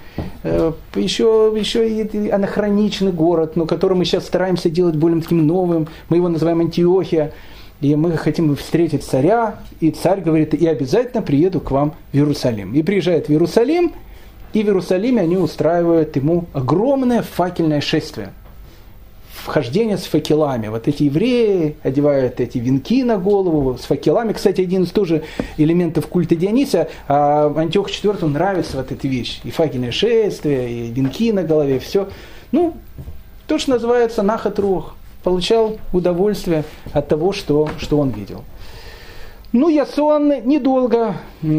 Speaker 1: еще и анахроничный город, но который мы сейчас стараемся делать более таким новым, мы его называем Антиохия, и мы хотим встретить царя, и царь говорит, и обязательно приеду к вам в Иерусалим. И приезжает в Иерусалим, и в Иерусалиме они устраивают ему огромное факельное шествие. Вхождение с факелами. Вот эти евреи одевают эти венки на голову с факелами. Кстати, один из тоже элементов культа Дионисия. А Антиоху IV нравится вот эта вещь. И факельное шествие, и венки на голове, все. Ну, то, что называется нахат руах. Получал удовольствие от того, что он видел. Ну, Ясон недолго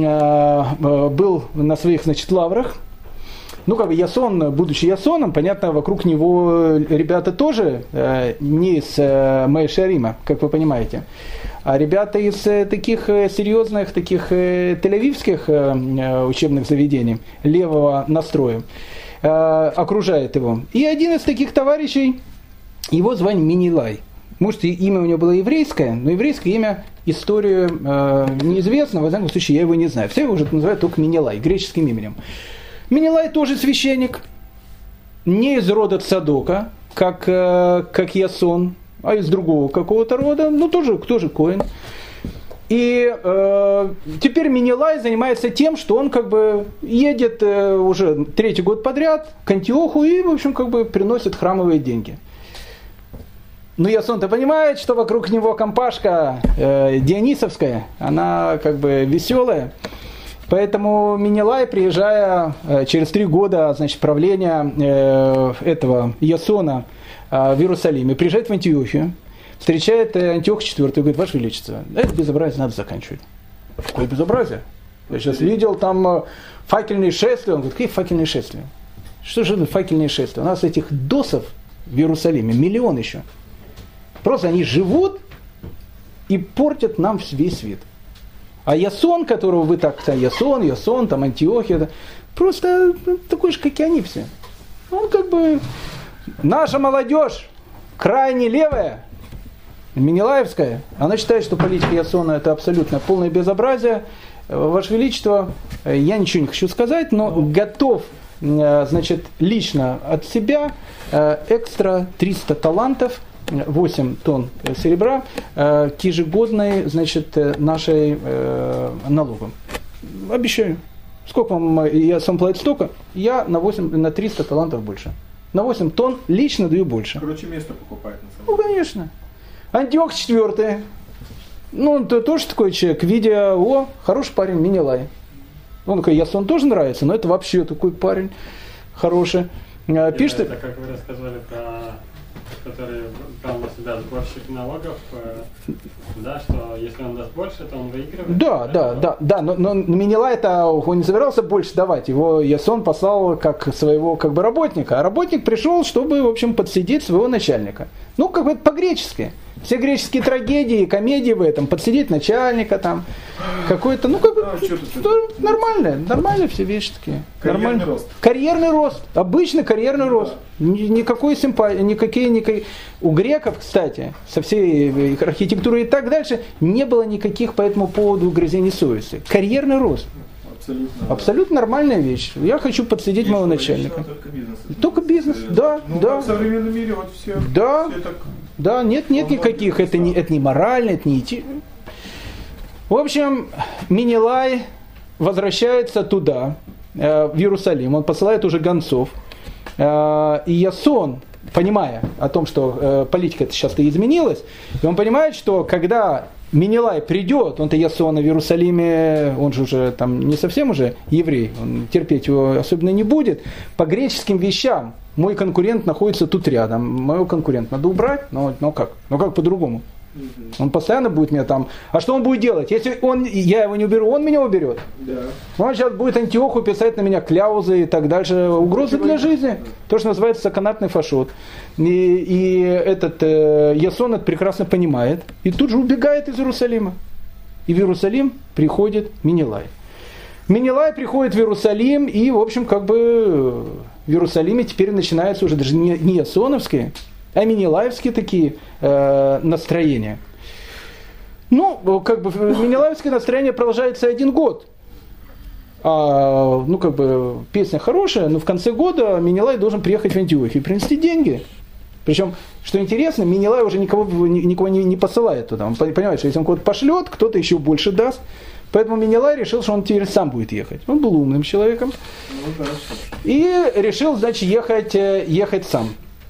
Speaker 1: был на своих, значит, лаврах. Ну, как бы Ясон, будучи Ясоном, понятно, вокруг него ребята тоже не из Маэшарима, как вы понимаете, а ребята из таких серьезных, таких тель-авивских учебных заведений, левого настроя, окружает его. И один из таких товарищей, его звали Минилай. Может, имя у него было еврейское, но еврейское имя, историю неизвестно, во всяком случае, я его не знаю. Все его уже называют только Минилай, греческим именем. Минилай тоже священник, не из рода Цадока, как Ясон, а из другого какого-то рода, ну тоже коэн. И теперь Минилай занимается тем, что он как бы едет уже 3-й год подряд к Антиоху и, в общем, как бы приносит храмовые деньги. Но Ясон-то понимает, что вокруг него компашка дионисовская, она как бы веселая. Поэтому Минилай, приезжая через 3 года, значит, правления этого Ясона в Иерусалиме, приезжает в Антиохию, встречает Антиох IV и говорит: Ваше Величество, это безобразие надо заканчивать. Какое безобразие? Я сейчас видел там факельные шествия. Он говорит: какие факельные шествия? Что же это факельные шествия? У нас этих досов в Иерусалиме миллион еще. Просто они живут и портят нам весь вид. А Ясон, которого вы так, Ясон, там Антиохия, просто такой же, как и они все. Он как бы, наша молодежь, крайне левая, Менелаевская, она считает, что политика Ясона это абсолютно полное безобразие. Ваше Величество, я ничего не хочу сказать, но готов, значит, лично от себя экстра 300 талантов, 8 тонн серебра к ежегодной, значит, нашей налогам. Обещаю. Сколько вам я сам платит столько? Я на 300 талантов больше. На 8 тонн лично даю больше.
Speaker 2: Короче, место покупает на самом деле.
Speaker 1: Ну, конечно. Антиох IV. Ну, он тоже такой человек, видя, хороший парень, Менелай. Он такой, Ясон тоже нравится, но это вообще такой парень хороший. Пишет...
Speaker 3: Это как вы рассказывали про, который брал на себя сборщик налогов, да, что если он даст больше, то он выигрывает.
Speaker 1: Да, но Менелай-то он не собирался больше давать, его Ясон послал как своего как бы работника, а работник пришел, чтобы, в общем, подсидеть своего начальника. Ну, как бы это по-гречески. Все греческие трагедии, комедии в этом, подсидеть начальника там, какой-то, ну, как бы, нормально все вещи такие.
Speaker 2: Карьерный рост.
Speaker 1: Карьерный рост, обычный карьерный рост. Никакой симпатии, никакой. У греков, кстати, со всей их архитектурой и так дальше, не было никаких по этому поводу угрызений совести. Карьерный рост. Абсолютно нормальная вещь. Я хочу подсидеть моего начальника. Только бизнес, да.
Speaker 2: В современном мире вот все.
Speaker 1: Да.
Speaker 2: Все так.
Speaker 1: Да, нет никаких, это не морально, это не этично. В общем, Менелай возвращается туда, в Иерусалим, он посылает уже гонцов. И Ясон, понимая о том, что политика сейчас-то изменилась, и он понимает, что когда Менелай придет, он-то Ясона в Иерусалиме, он же уже там не совсем уже еврей, он терпеть его особенно не будет, по греческим вещам. Мой конкурент находится тут рядом. Моего конкурента надо убрать, но как? Ну как по-другому? Он постоянно будет меня там... А что он будет делать? Если я его не уберу, он меня уберет. Да. Он сейчас будет Антиоху писать на меня кляузы и так дальше. Угрозы для жизни. То, что называется саканатный фашот. И этот Ясон это прекрасно понимает. И тут же убегает из Иерусалима. И в Иерусалим приходит Менелай. Менелай приходит в Иерусалим, и, в общем, как бы в Иерусалиме теперь начинаются уже даже не ясоновские, а менелаевские такие настроения. Ну, как бы менелаевское настроение продолжается 1 год. Ну, как бы песня хорошая, но в конце года Менелай должен приехать в Антиохию и принести деньги. Причем, что интересно, Менелай уже никого не посылает туда. Он понимает, что если он кого-то пошлет, кто-то еще больше даст. Поэтому Менелай решил, что он теперь сам будет ехать. Он был умным человеком. И решил, значит, ехать сам.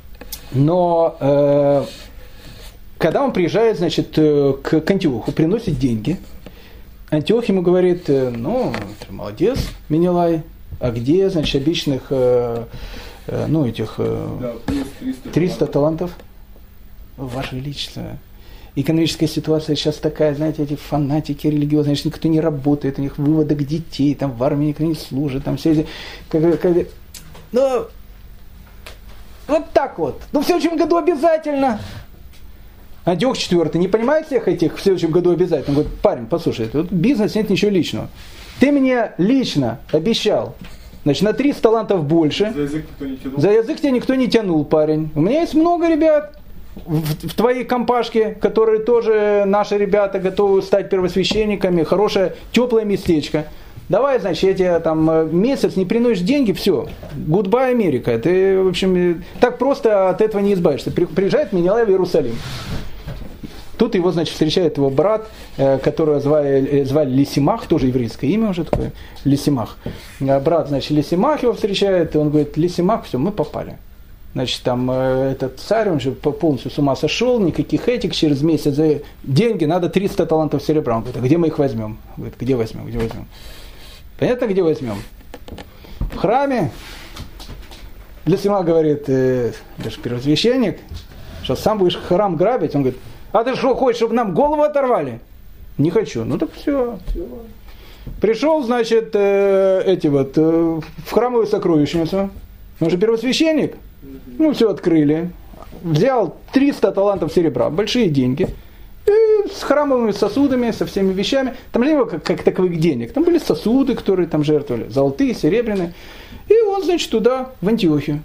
Speaker 1: Но когда он приезжает, значит, к Антиоху, приносит деньги, Антиох ему говорит: ну, ты молодец, Менелай, а где, значит, обещанных, этих 300 талантов? Ваше Величество, экономическая ситуация сейчас такая, знаете, эти фанатики религиозные, значит, никто не работает, у них выводок детей, там в армии никто не служит, там все эти... Ну, вот так вот. Ну, в следующем году обязательно. Антиох IV не понимает всех этих в следующем году обязательно. Он говорит: парень, послушай, тут бизнес, нет ничего личного. Ты мне лично обещал, значит, на 30 талантов больше.
Speaker 2: За язык никто не тянул.
Speaker 1: За язык тебя никто не тянул, парень. У меня есть много ребят в твоей компашке, которые тоже наши ребята, готовы стать первосвященниками. Хорошее, теплое местечко. Давай, значит, я тебе там месяц не приносишь деньги, все. Goodbye, Америка. Ты, в общем, так просто от этого не избавишься. Приезжает Менелай в Иерусалим. Тут его, значит, встречает его брат, которого звали Лисимах, тоже еврейское имя уже такое, Лисимах. Брат, значит, Лисимах его встречает, и он говорит: Лисимах, все, мы попали. Значит, там этот царь, он же полностью с ума сошел, никаких этих, через месяц деньги, надо 300 талантов серебра. Он говорит: а где мы их возьмем? Он говорит: где возьмем? Понятно, где возьмем? В храме. Лисима говорит, ты же первосвященник, что сам будешь храм грабить? Он говорит, а ты что, хочешь, чтобы нам голову оторвали? Не хочу. Ну так все. Пришел, значит, в храмовую сокровищницу. Он же первосвященник. Ну, все открыли. Взял 300 талантов серебра, большие деньги. И с храмовыми сосудами, со всеми вещами. Там не было как таковых денег. Там были сосуды, которые там жертвовали. Золотые, серебряные. И он, значит, туда, в Антиохию.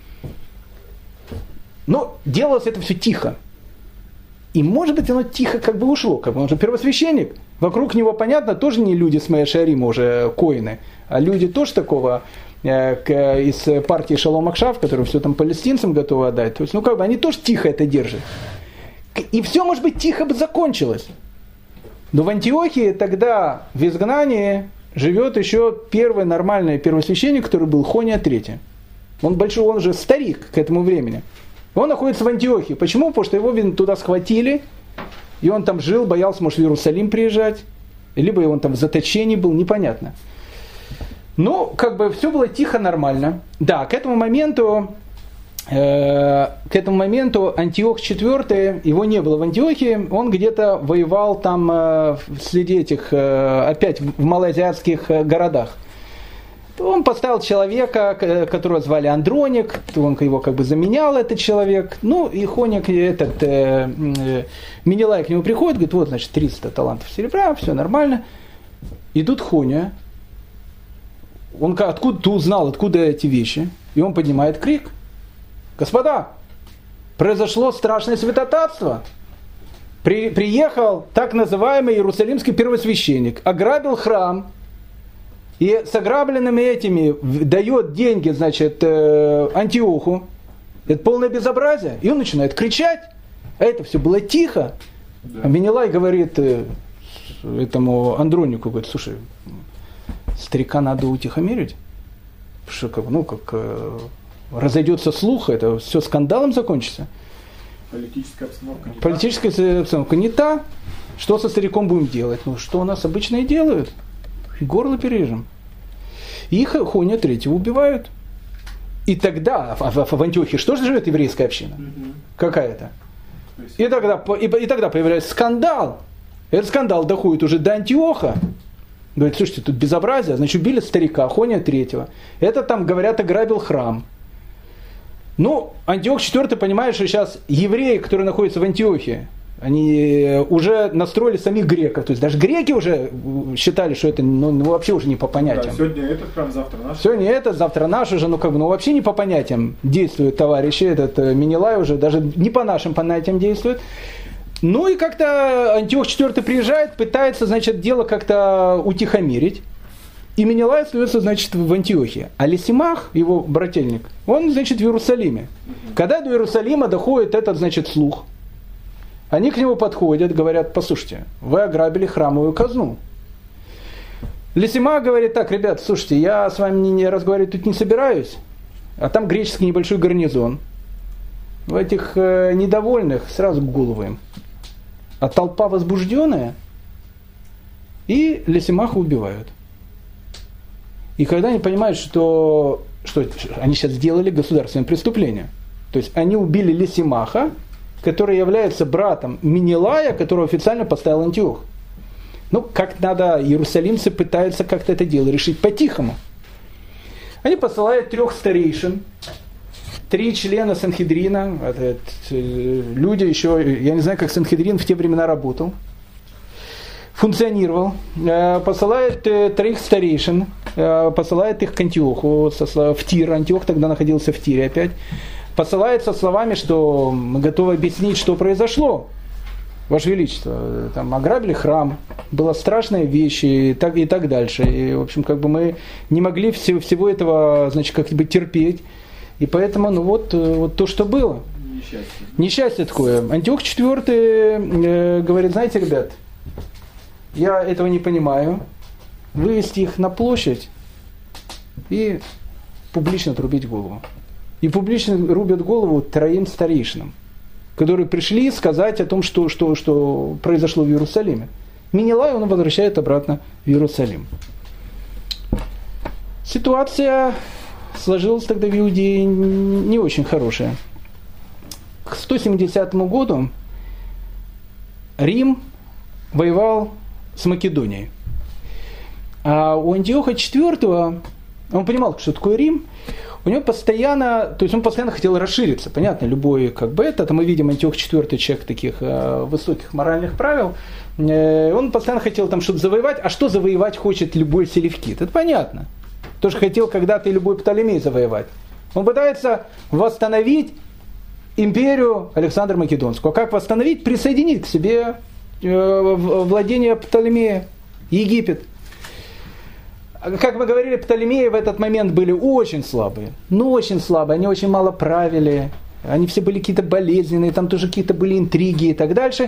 Speaker 1: Но делалось это все тихо. И, может быть, оно тихо как бы ушло. Как бы он же первосвященник. Вокруг него, понятно, тоже не люди с Меа Шеарима уже коины, а люди тоже такого из партии Шалом Ахшав, которые все там палестинцам готовы отдать. То есть, ну как бы они тоже тихо это держат. И все, может быть, тихо бы закончилось. Но в Антиохии тогда в изгнании живет еще первый нормальный первосвященник, который был Хония III. Он большой, он же старик к этому времени. Он находится в Антиохии. Почему? Потому что его туда схватили, и он там жил, боялся, может, в Иерусалим приезжать, либо он там в заточении был, непонятно. Ну, как бы все было тихо, нормально. Да, к этому моменту Антиох IV, его не было в Антиохии, он где-то воевал там среди этих, опять в малоазиатских городах. Он поставил человека, которого звали Андроник, он его как бы заменял, этот человек. Ну, и Хоник, Менелай к нему приходит, говорит, вот, значит, 300 талантов серебра, все нормально. И тут Хоня, он откуда-то узнал, откуда эти вещи, и он поднимает крик. Господа, произошло страшное святотатство. Приехал так называемый иерусалимский первосвященник, ограбил храм, и с ограбленными этими дает деньги, значит, Антиоху. Это полное безобразие. И он начинает кричать. А это все было тихо. Да. А Менелай говорит этому Андронику, говорит, слушай, старика надо утихомирить. Потому что, разойдется слух, это все скандалом закончится. Политическая обстановка не та. Что со стариком будем делать? Ну, что у нас обычно и делают. Горло перережем. И Хония III убивают. И тогда в Антиохии что же живет еврейская община? Какая-то. И тогда появляется скандал. Этот скандал доходит уже до Антиоха. Говорит, слушайте, тут безобразие. Значит, убили старика Хония III. Это там, говорят, ограбил храм. Ну, Антиох IV понимает, что сейчас евреи, которые находятся в Антиохии, они уже настроили самих греков. То есть даже греки уже считали, что это вообще уже не по понятиям.
Speaker 2: Да, сегодня этот храм, завтра наш.
Speaker 1: Сегодня этот, завтра наш уже, вообще не по понятиям действуют товарищи. Этот Менелай уже даже не по нашим понятиям действует. Ну и как-то Антиох IV приезжает, пытается, значит, дело как-то утихомирить. И Менелай остается, значит, в Антиохии. А Лисимах, его брательник, он, значит, в Иерусалиме. Когда до Иерусалима доходит этот, значит, слух, они к нему подходят, говорят, послушайте, вы ограбили храмовую казну. Лисима говорит, так, ребят, слушайте, я с вами не разговаривать тут не собираюсь, а там греческий небольшой гарнизон. В этих недовольных сразу голову им. А толпа возбужденная, и Лисимаха убивают. И когда они понимают, что они сейчас сделали государственное преступление, то есть они убили Лисимаха, который является братом Менелая, которого официально поставил Антиох. Ну, как надо, иерусалимцы пытаются как-то это дело решить по-тихому. Они посылают 3 старейшин, 3 члена Санхедрина, люди еще, я не знаю, как Санхедрин в те времена работал, функционировал, посылает 3 старейшин, посылает их к Антиоху, в Тир. Антиох тогда находился в Тире опять. Посылает со словами, что мы готовы объяснить, что произошло. Ваше Величество, там ограбили храм, была страшная вещь и так дальше. И, в общем, как бы мы не могли всего этого, значит, как-то терпеть. И поэтому, вот то, что было. Несчастье такое. Антиох IV говорит, знаете, ребят, я этого не понимаю. Вывести их на площадь и публично отрубить голову. И публично рубят голову 3 старейшинам, которые пришли сказать о том, что произошло в Иерусалиме. Менелай он возвращает обратно в Иерусалим. Ситуация сложилось тогда в Иудее не очень хорошее. К 170 году Рим воевал с Македонией. А у Антиоха IV, он понимал, что такое Рим, у него постоянно, то есть он постоянно хотел расшириться. Понятно, любой как бы это мы видим, Антиох IV человек таких высоких моральных правил, он постоянно хотел там что-то завоевать, а что завоевать хочет любой селевкид? Это понятно. Тоже хотел когда-то и любой Птолемей завоевать. Он пытается восстановить империю Александра Македонского. Как восстановить? Присоединить к себе владение Птолемея, Египет. Как мы говорили, Птолемеи в этот момент были очень слабые. Ну, очень слабые. Они очень мало правили. Они все были какие-то болезненные. Там тоже какие-то были интриги и так дальше.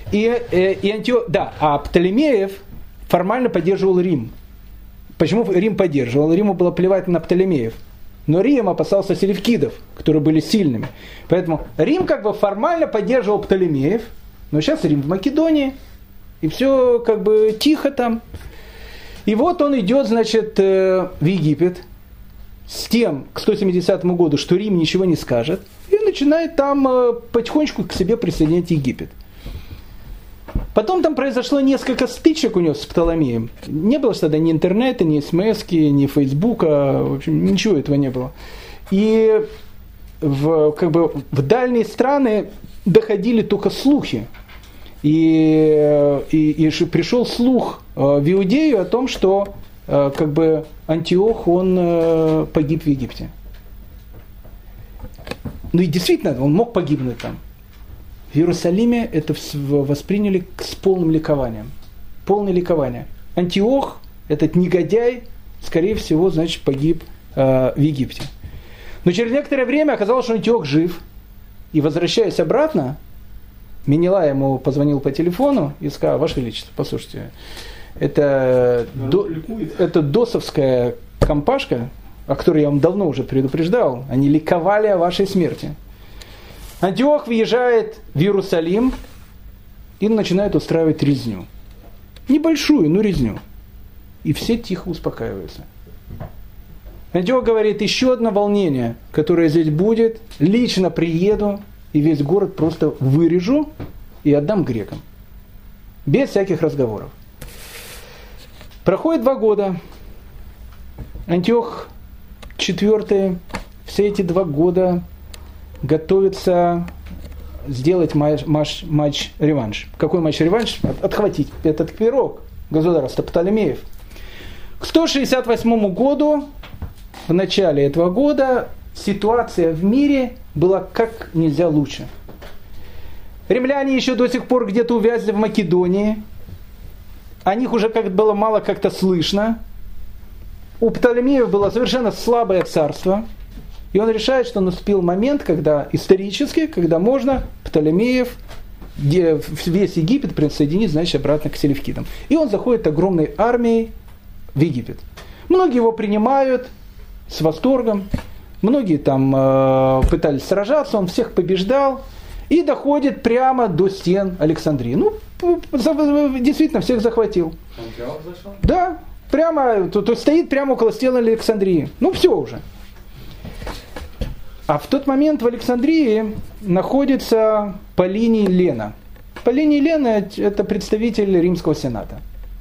Speaker 1: А Птолемеев формально поддерживал Рим. Почему Рим поддерживал? Риму было плевать на Птолемеев. Но Рим опасался селевкидов, которые были сильными. Поэтому Рим как бы формально поддерживал Птолемеев. Но сейчас Рим в Македонии. И все как бы тихо там. И вот он идет, значит, в Египет с тем, к 170 году, что Рим ничего не скажет, и начинает там потихонечку к себе присоединять Египет. Потом там произошло несколько стычек у него с Птолемеем. Не было тогда ни интернета, ни смс-ки, ни фейсбука, в общем, ничего этого не было. И в дальние страны доходили только слухи. И пришел слух в Иудею о том, что Антиох, он погиб в Египте. Ну и действительно, он мог погибнуть там. В Иерусалиме это восприняли с полным ликованием. Полное ликование. Антиох, этот негодяй, скорее всего, значит, погиб в Египте. Но через некоторое время оказалось, что Антиох жив. И возвращаясь обратно, Менелай ему позвонил по телефону и сказал: Ваше Величество, послушайте, это досовская компашка, о которой я вам давно уже предупреждал, они ликовали о вашей смерти. Антиох въезжает в Иерусалим и начинает устраивать резню. Небольшую, но резню. И все тихо успокаиваются. Антиох говорит: еще одно волнение, которое здесь будет, лично приеду, и весь город просто вырежу и отдам грекам. Без всяких разговоров. Проходит 2 года. Антиох IV все эти 2 года готовится сделать матч-реванш. Какой матч-реванш? Отхватить этот пирог государства Птолемеев. К 168 году, в начале этого года, ситуация в мире была как нельзя лучше. Римляне еще до сих пор где-то увязли в Македонии. О них уже было мало как-то слышно. У Птолемеев было совершенно слабое царство. И он решает, что наступил момент, когда исторически, когда можно Птолемеев, весь Египет присоединить, значит, обратно к селевкидам. И он заходит огромной армией в Египет. Многие его принимают с восторгом. Многие там пытались сражаться, он всех побеждал и доходит прямо до стен Александрии. Ну, действительно, всех захватил.
Speaker 3: Антиох зашел?
Speaker 1: Да, прямо, то стоит прямо около стен Александрии. Ну, все уже. А в тот момент в Александрии находится Полиний Лена. Полиний Лена – это представитель Римского Сената.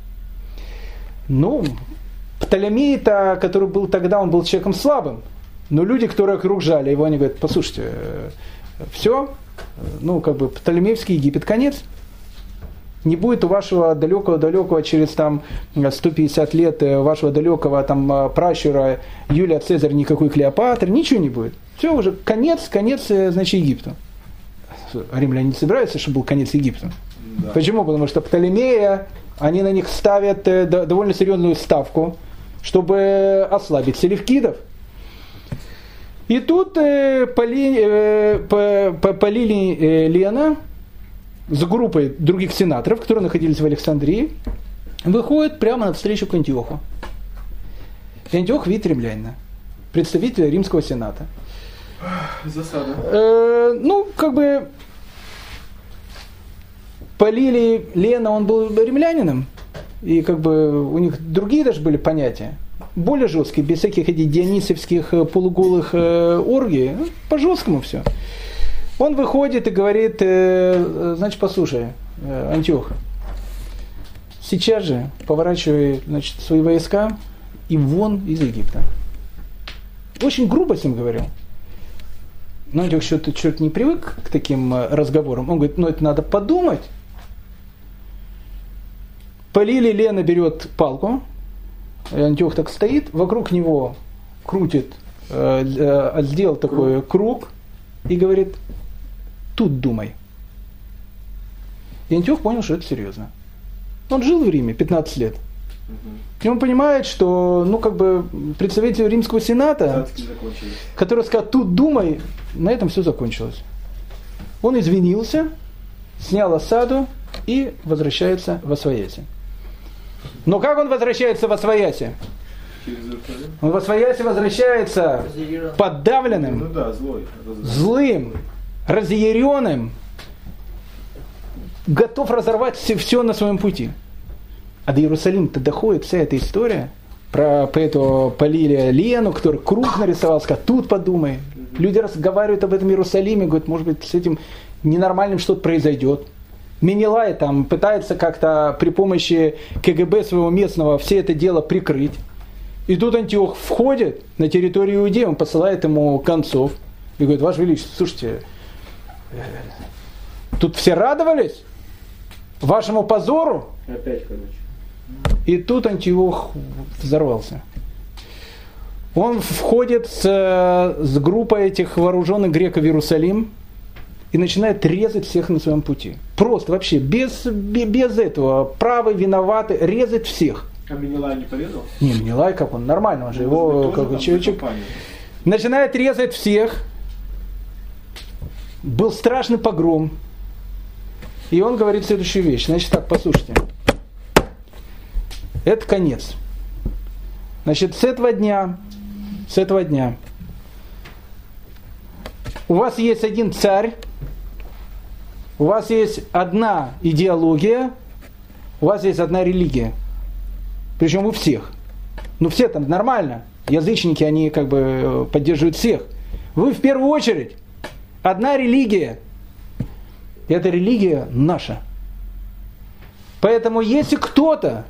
Speaker 1: Ну, Птолемей-то, который был тогда, он был человеком слабым. Но люди, которые окружали его, они говорят: послушайте, все, Птолемеевский Египет конец. Не будет у вашего далекого через 150 лет вашего далекого пращура Юлия Цезаря никакой Клеопатры, ничего не будет. Все, уже конец, значит, Египту. А римляне не собираются, чтобы был конец Египту. Да. Почему? Потому что Птолемея, они на них ставят довольно серьезную ставку, чтобы ослабить селевкидов. И тут Полиний Лена с группой других сенаторов, которые находились в Александрии, выходит прямо навстречу к Антиоху. И Антиох видит римлянина, представителя Римского Сената.
Speaker 2: Засада.
Speaker 1: Полиний Лена, он был римлянином, и у них другие даже были понятия. более жесткий, без всяких этих дионисовских полуголых оргий, по-жесткому все. Он выходит и говорит, значит, послушай, Антиох, сейчас же поворачивай, значит, свои войска и вон из Египта. Очень грубо с ним говорил. Но Антиох что-то черт не привык к таким разговорам. Он говорит, это надо подумать. Полили, Лена берет палку, Антиох так стоит, вокруг него крутит, сделал такой круг и говорит, тут думай. И Антиох понял, что это серьезно. Он жил в Риме 15 лет. И он понимает, что представитель Римского Сената, который сказал, тут думай, на этом все закончилось. Он извинился, снял осаду и возвращается во Освояси. Но как он возвращается во Освояси? Он во Освояси возвращается подавленным, злым, разъяренным, готов разорвать все на своем пути. А до Иерусалима-то доходит вся эта история про эту полили Лену, который круг нарисовал, сказал, тут подумай. Люди разговаривают об этом Иерусалиме, говорят, может быть, с этим ненормальным что-то произойдет. Менелай там пытается как-то при помощи КГБ своего местного все это дело прикрыть. И тут Антиох входит на территорию Иудеи, он посылает ему концов и говорит, Ваше Величество, слушайте, тут все радовались вашему позору.
Speaker 2: Опять, короче.
Speaker 1: И тут Антиох взорвался. Он входит с группой этих вооруженных греков в Иерусалим и начинает резать всех на своем пути. Просто вообще, без этого, правый, виноватый, резать всех.
Speaker 2: А Менелай не порезал?
Speaker 1: Не, Менелай как он, нормально, он же его как человечек. Начинает резать всех. Был страшный погром. И он говорит следующую вещь. Значит так, послушайте. Это конец. Значит, с этого дня у вас есть один царь, у вас есть одна идеология, у вас есть одна религия. Причем у всех. Ну все там нормально. Язычники, они поддерживают всех. Вы в первую очередь одна религия. И эта религия наша. Поэтому если кто-то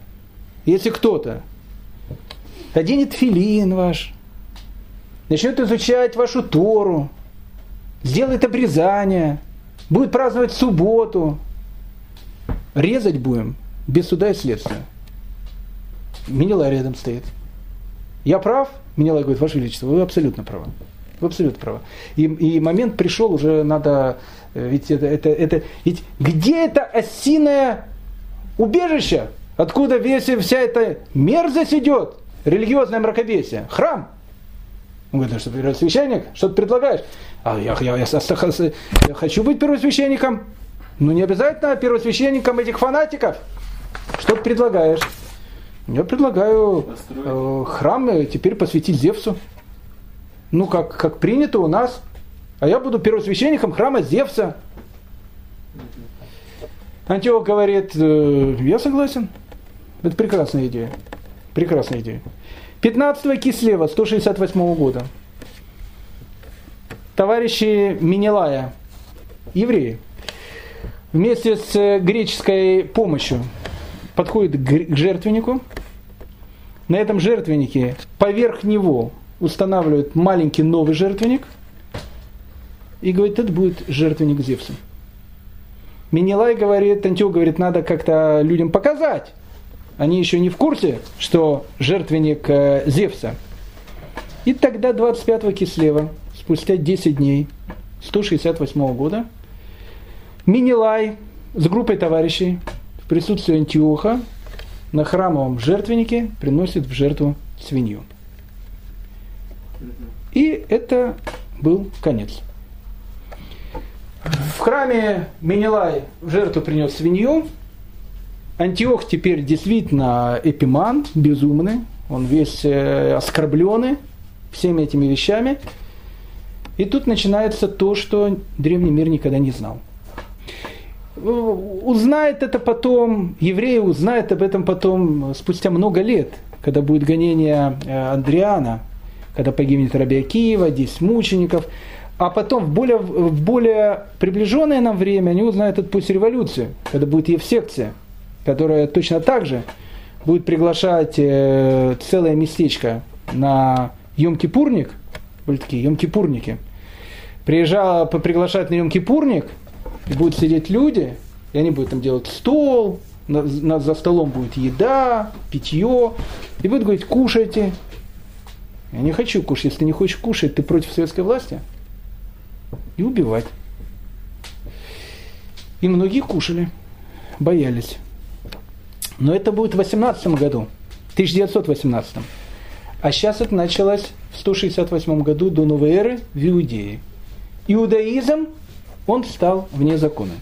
Speaker 1: оденет тфилин ваш, начнет изучать вашу Тору, сделает обрезание, будет праздновать субботу, резать будем без суда и следствия. Менелай рядом стоит. Я прав? Менелай говорит, Ваше Величество, вы абсолютно правы. Вы абсолютно правы. И момент пришел, уже надо... Ведь ведь где это осиное убежище? Откуда вся эта мерзость идет? Религиозное мракобесие. Храм. Он говорит, что первосвященник? Что ты предлагаешь? А я хочу быть первосвященником. Ну не обязательно первосвященником этих фанатиков. Что ты предлагаешь? Я предлагаю храм теперь посвятить Зевсу. Ну, как принято у нас. А я буду первосвященником храма Зевса. Антиох говорит, я согласен. Это прекрасная идея. Прекрасная идея. 15 Кислева 168 года. Товарищи Менелая, евреи, вместе с греческой помощью подходят к жертвеннику. На этом жертвеннике поверх него устанавливают маленький новый жертвенник и говорит, это будет жертвенник Зевса. Менелай говорит, Антиох говорит, надо как-то людям показать. Они еще не в курсе, что жертвенник Зевса. И тогда 25 Кислева, спустя 10 дней, 168 года, Менелай с группой товарищей в присутствии Антиоха на храмовом жертвеннике приносит в жертву свинью. И это был конец. В храме Менелай в жертву принес свинью. Антиох теперь действительно эпиман, безумный. Он весь оскорбленный всеми этими вещами. И тут начинается то, что древний мир никогда не знал. Узнает это потом, евреи узнают об этом потом спустя много лет. когда будет гонение Андриана, когда погибнет Раби Акива, 10 мучеников. А потом, в более приближенное нам время, они узнают это после революции, когда будет Евсекция, которая точно так же будет приглашать целое местечко на Йом-Кипурник, были такие Йом-Кипурники, приглашать на Йом-Кипурник, и будут сидеть люди, и они будут там делать стол, за столом будет еда, питье, и будут говорить: кушайте. Я не хочу кушать. Если ты не хочешь кушать, ты против советской власти. И убивать. И многие кушали, боялись. Но это будет в 18 году, 1918. А сейчас это началось в 168 году до новой эры в Иудее. Иудаизм, он стал вне закона.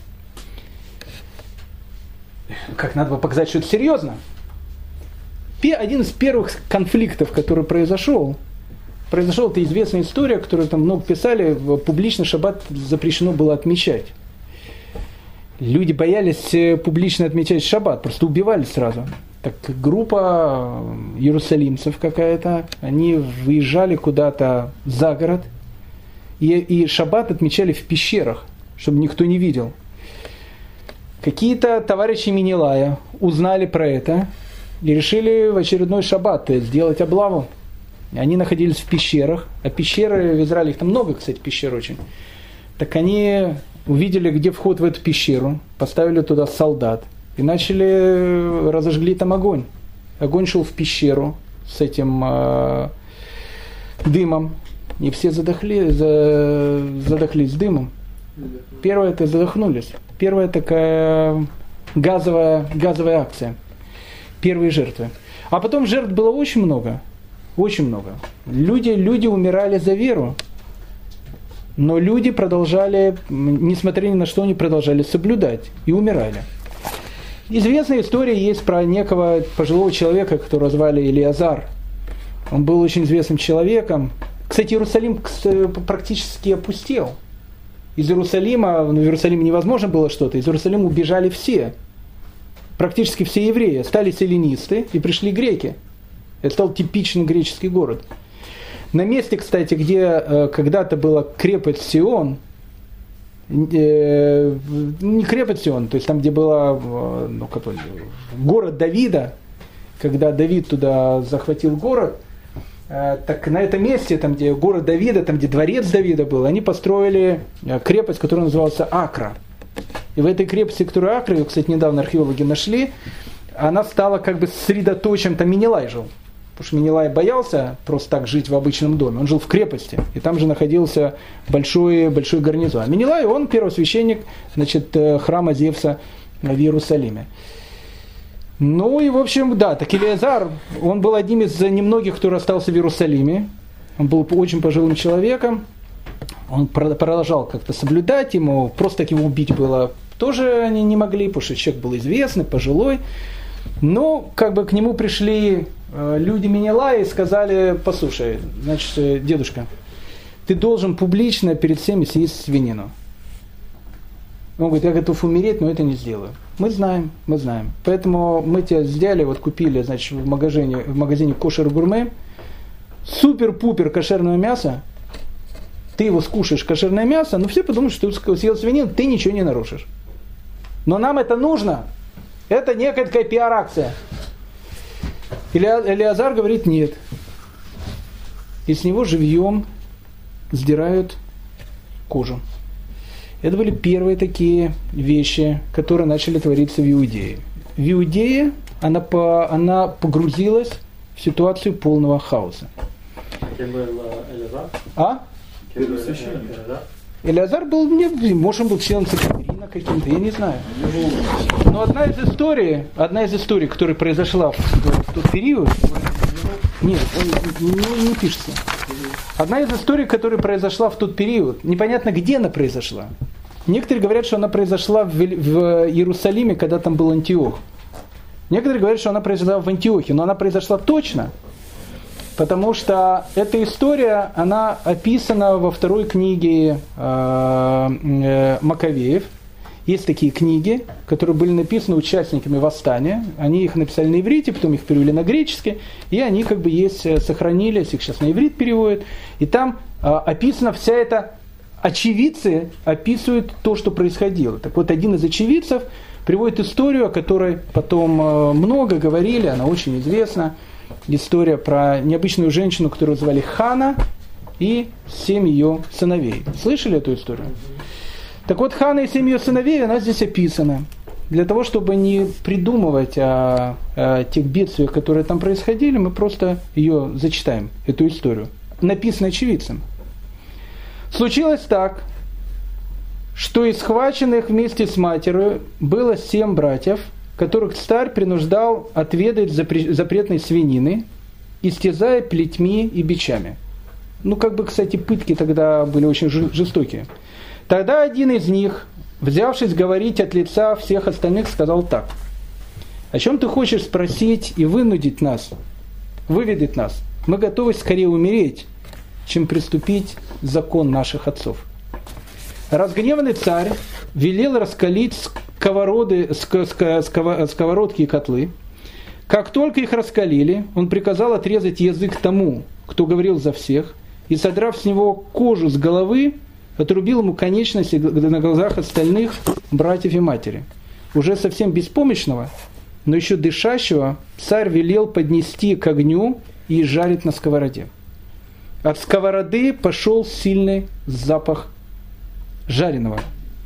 Speaker 1: Как надо было показать, что это серьезно. Один из первых конфликтов, который произошел, это известная история, которую там много писали, публично шаббат запрещено было отмечать. Люди боялись публично отмечать шаббат, просто убивали сразу. Так группа иерусалимцев какая-то, они выезжали куда-то за город, и шаббат отмечали в пещерах, чтобы никто не видел. Какие-то товарищи Менелая узнали про это и решили в очередной шаббат сделать облаву. Они находились в пещерах, а пещеры в Израиле, их там много, кстати, пещер очень. Так они увидели, где вход в эту пещеру, поставили туда солдат и разожгли там огонь. Огонь шел в пещеру с этим дымом, и все задохлись дымом. Первое это задохнулись. Первая такая газовая акция. Первые жертвы. А потом жертв было очень много. Очень много. Люди умирали за веру. Но люди продолжали, несмотря ни на что, они продолжали соблюдать. И умирали. Известная история есть про некого пожилого человека, которого звали Элиазар. Он был очень известным человеком. Кстати, Иерусалим практически опустел. Из Иерусалима, в Иерусалиме невозможно было что-то, из Иерусалима убежали все. Практически все евреи. Остались эллинисты и пришли греки. Это стал типичный греческий город. На месте, кстати, где когда-то была крепость Сион, не крепость Сион, то есть там, где была город Давида, когда Давид туда захватил город, так на этом месте, там, где город Давида, там, где дворец Давида был, они построили крепость, которая называлась Акра. И в этой крепости, которую Акра, ее, кстати, недавно археологи нашли, она стала как бы средоточием, там Менелай жил. Потому что Менелай боялся просто так жить в обычном доме. Он жил в крепости, и там же находился большой гарнизон. А Менелай, он первосвященник, храма Зевса в Иерусалиме. Ну и, в общем, да, так Элиазар, он был одним из немногих, кто остался в Иерусалиме. Он был очень пожилым человеком. Он продолжал как-то соблюдать, ему просто так его убить было тоже они не могли, потому что человек был известный, пожилой. Но как бы к нему пришли люди Менелая и сказали: послушай, значит, дедушка, ты должен публично перед всеми съесть свинину. Он говорит: я готов умереть, но это не сделаю. Мы знаем. Поэтому мы тебя взяли, купили, значит, в магазине Кошер Гурме, супер-пупер кошерное мясо. Ты его скушаешь, кошерное мясо, но все подумают, что ты съел свинину, ты ничего не нарушишь. Но нам это нужно. Это некая такая пиар-акция. Элиазар говорит: нет. И с него живьем сдирают кожу. Это были первые такие вещи, которые начали твориться в Иудее. В Иудее она погрузилась в ситуацию полного хаоса.
Speaker 3: Кем был Элиазар?
Speaker 1: А? Элиазар был, может, он был членом Санхедрина каким-то, я не знаю. Но одна из историй, которая произошла в тот период, нет, он не пишется. Одна из историй, которая произошла в тот период, непонятно, где она произошла. Некоторые говорят, что она произошла в Иерусалиме, когда там был Антиох. Некоторые говорят, что она произошла в Антиохе, но она произошла точно, потому что эта история, она описана во второй книге Маковеев. Есть такие книги, которые были написаны участниками восстания. Они их написали на иврите, потом их перевели на греческий, и они как бы есть, сохранились, их сейчас на иврит переводят. И там описана вся эта... Очевидцы описывают то, что происходило. Так вот, один из очевидцев приводит историю, о которой потом много говорили, она очень известна. История про необычную женщину, которую звали Хана, и 7 ее сыновей. Слышали эту историю? Так вот, Хана и 7 ее сыновей, она здесь описана. Для того, чтобы не придумывать о тех бедствиях, которые там происходили, мы просто ее зачитаем, эту историю. Написано очевидцем. Случилось так, что из схваченных вместе с матерью было 7 братьев, которых царь принуждал отведать запретной свинины, истязая плетьми и бичами. Кстати, пытки тогда были очень жестокие. Тогда один из них, взявшись говорить от лица всех остальных, сказал так: «О чем ты хочешь спросить и выведать нас? Мы готовы скорее умереть, чем приступить закон наших отцов». Разгневанный царь велел раскалить сковородки и котлы. Как только их раскалили, он приказал отрезать язык тому, кто говорил за всех, и, содрав с него кожу с головы, отрубил ему конечности на глазах остальных братьев и матери. Уже совсем беспомощного, но еще дышащего, царь велел поднести к огню и жарить на сковороде. От сковороды пошел сильный запах жареного.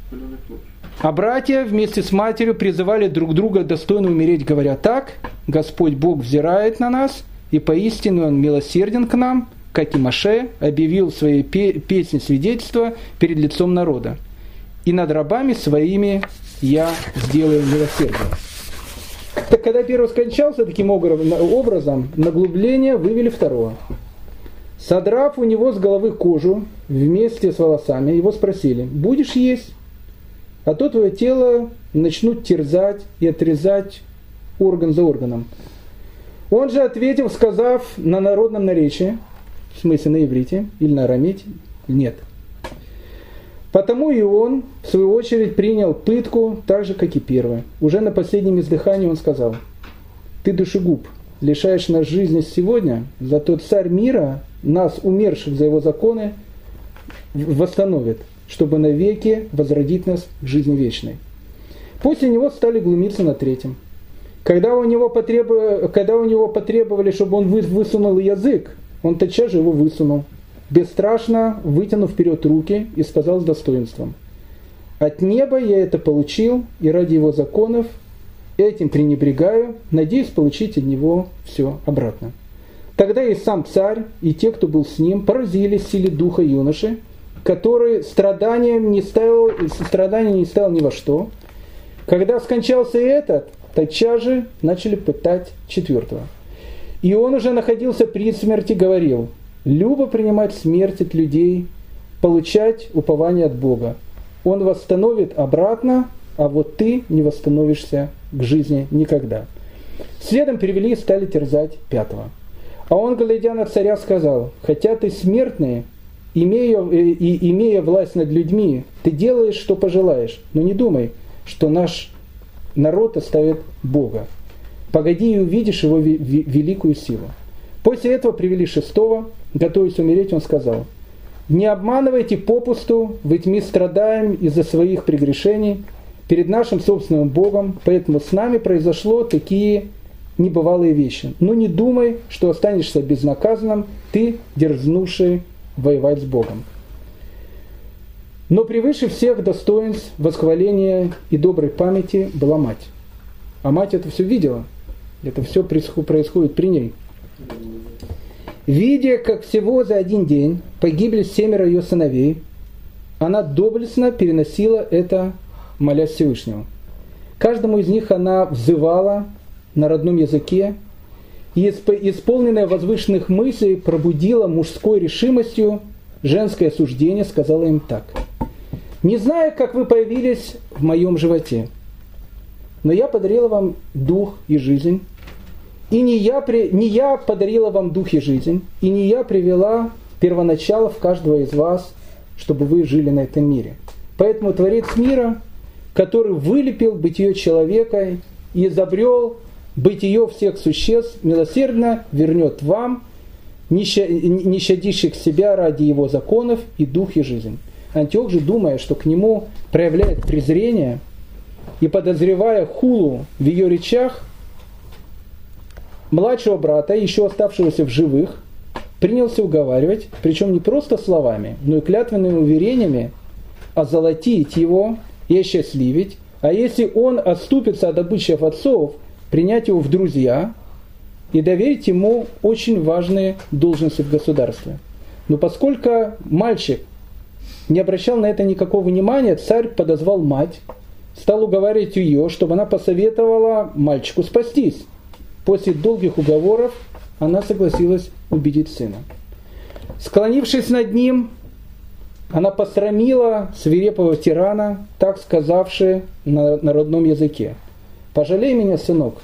Speaker 1: А братья вместе с матерью призывали друг друга достойно умереть, говоря так: «Господь Бог взирает на нас, и поистине Он милосерден к нам, как и Моше объявил в своей песне свидетельства перед лицом народа. И над рабами своими я сделаю милосердие». Так когда первый скончался таким образом, на глубление вывели второго. Содрав у него с головы кожу вместе с волосами, его спросили: «Будешь есть? А то твое тело начнут терзать и отрезать орган за органом». Он же ответил, сказав на народном наречии, в смысле на иврите или на арамите: «Нет». Потому и он, в свою очередь, принял пытку так же, как и первый. Уже на последнем издыхании он сказал: «Ты, душегуб, лишаешь нас жизни сегодня, зато царь мира нас, умерших за его законы, восстановит, чтобы навеки возродить нас к жизни вечной». После него стали глумиться над третьим. Когда у него потребовали, чтобы он высунул язык, он тотчас же его высунул, бесстрашно вытянув вперед руки, и сказал с достоинством: «От неба я это получил, и ради его законов этим пренебрегаю, надеюсь получить от него все обратно». Тогда и сам царь, и те, кто был с ним, поразились силе духа юноши, который страдания не ставил ни во что. Когда скончался и этот, тотчас же начали пытать четвертого. И он уже находился при смерти, говорил: «Любо принимать смерть от людей, получать упование от Бога. Он восстановит обратно, а вот ты не восстановишься к жизни никогда». Следом привели и стали терзать пятого. А он, глядя на царя, сказал: «Хотя ты смертный, имея власть над людьми, ты делаешь, что пожелаешь, но не думай, что наш народ оставит Бога. Погоди и увидишь его великую силу». После этого привели шестого. Готовясь умереть, он сказал: «Не обманывайте попусту, ведь мы страдаем из-за своих прегрешений перед нашим собственным Богом, поэтому с нами произошло такие небывалые вещи. Но не думай, что останешься безнаказанным, ты, дерзнувший воевать с Богом». Но превыше всех достоинств, восхваления и доброй памяти была мать. А мать это все видела. Это все происходит при ней. Видя, как всего за один день погибли 7 ее сыновей, она доблестно переносила это, молясь Всевышнему. Каждому из них она взывала на родном языке и, исполненная возвышенных мыслей, пробудила мужской решимостью женское суждение, сказала им так: «Не знаю, как вы появились в моем животе, но я подарила вам дух и жизнь, и не я подарила вам дух и жизнь, и не я привела первоначало в каждого из вас, чтобы вы жили на этом мире. Поэтому Творец мира который вылепил бытие человека и изобрел бытие всех существ, милосердно вернет вам, не щадящих себя ради его законов, и дух, и жизнь. Антиох же, думая, что к нему проявляет презрение, и подозревая хулу в ее речах, младшего брата, еще оставшегося в живых, принялся уговаривать, причем не просто словами, но и клятвенными уверениями, озолотить его и осчастливить, а если он отступится от обычаев отцов, принять его в друзья и доверить ему очень важные должности в государстве. Но поскольку мальчик не обращал на это никакого внимания, царь подозвал мать, стал уговаривать ее, чтобы она посоветовала мальчику спастись. После долгих уговоров она согласилась убедить сына. Склонившись над ним, она посрамила свирепого тирана, так сказавши на родном языке: «Пожалей меня, сынок,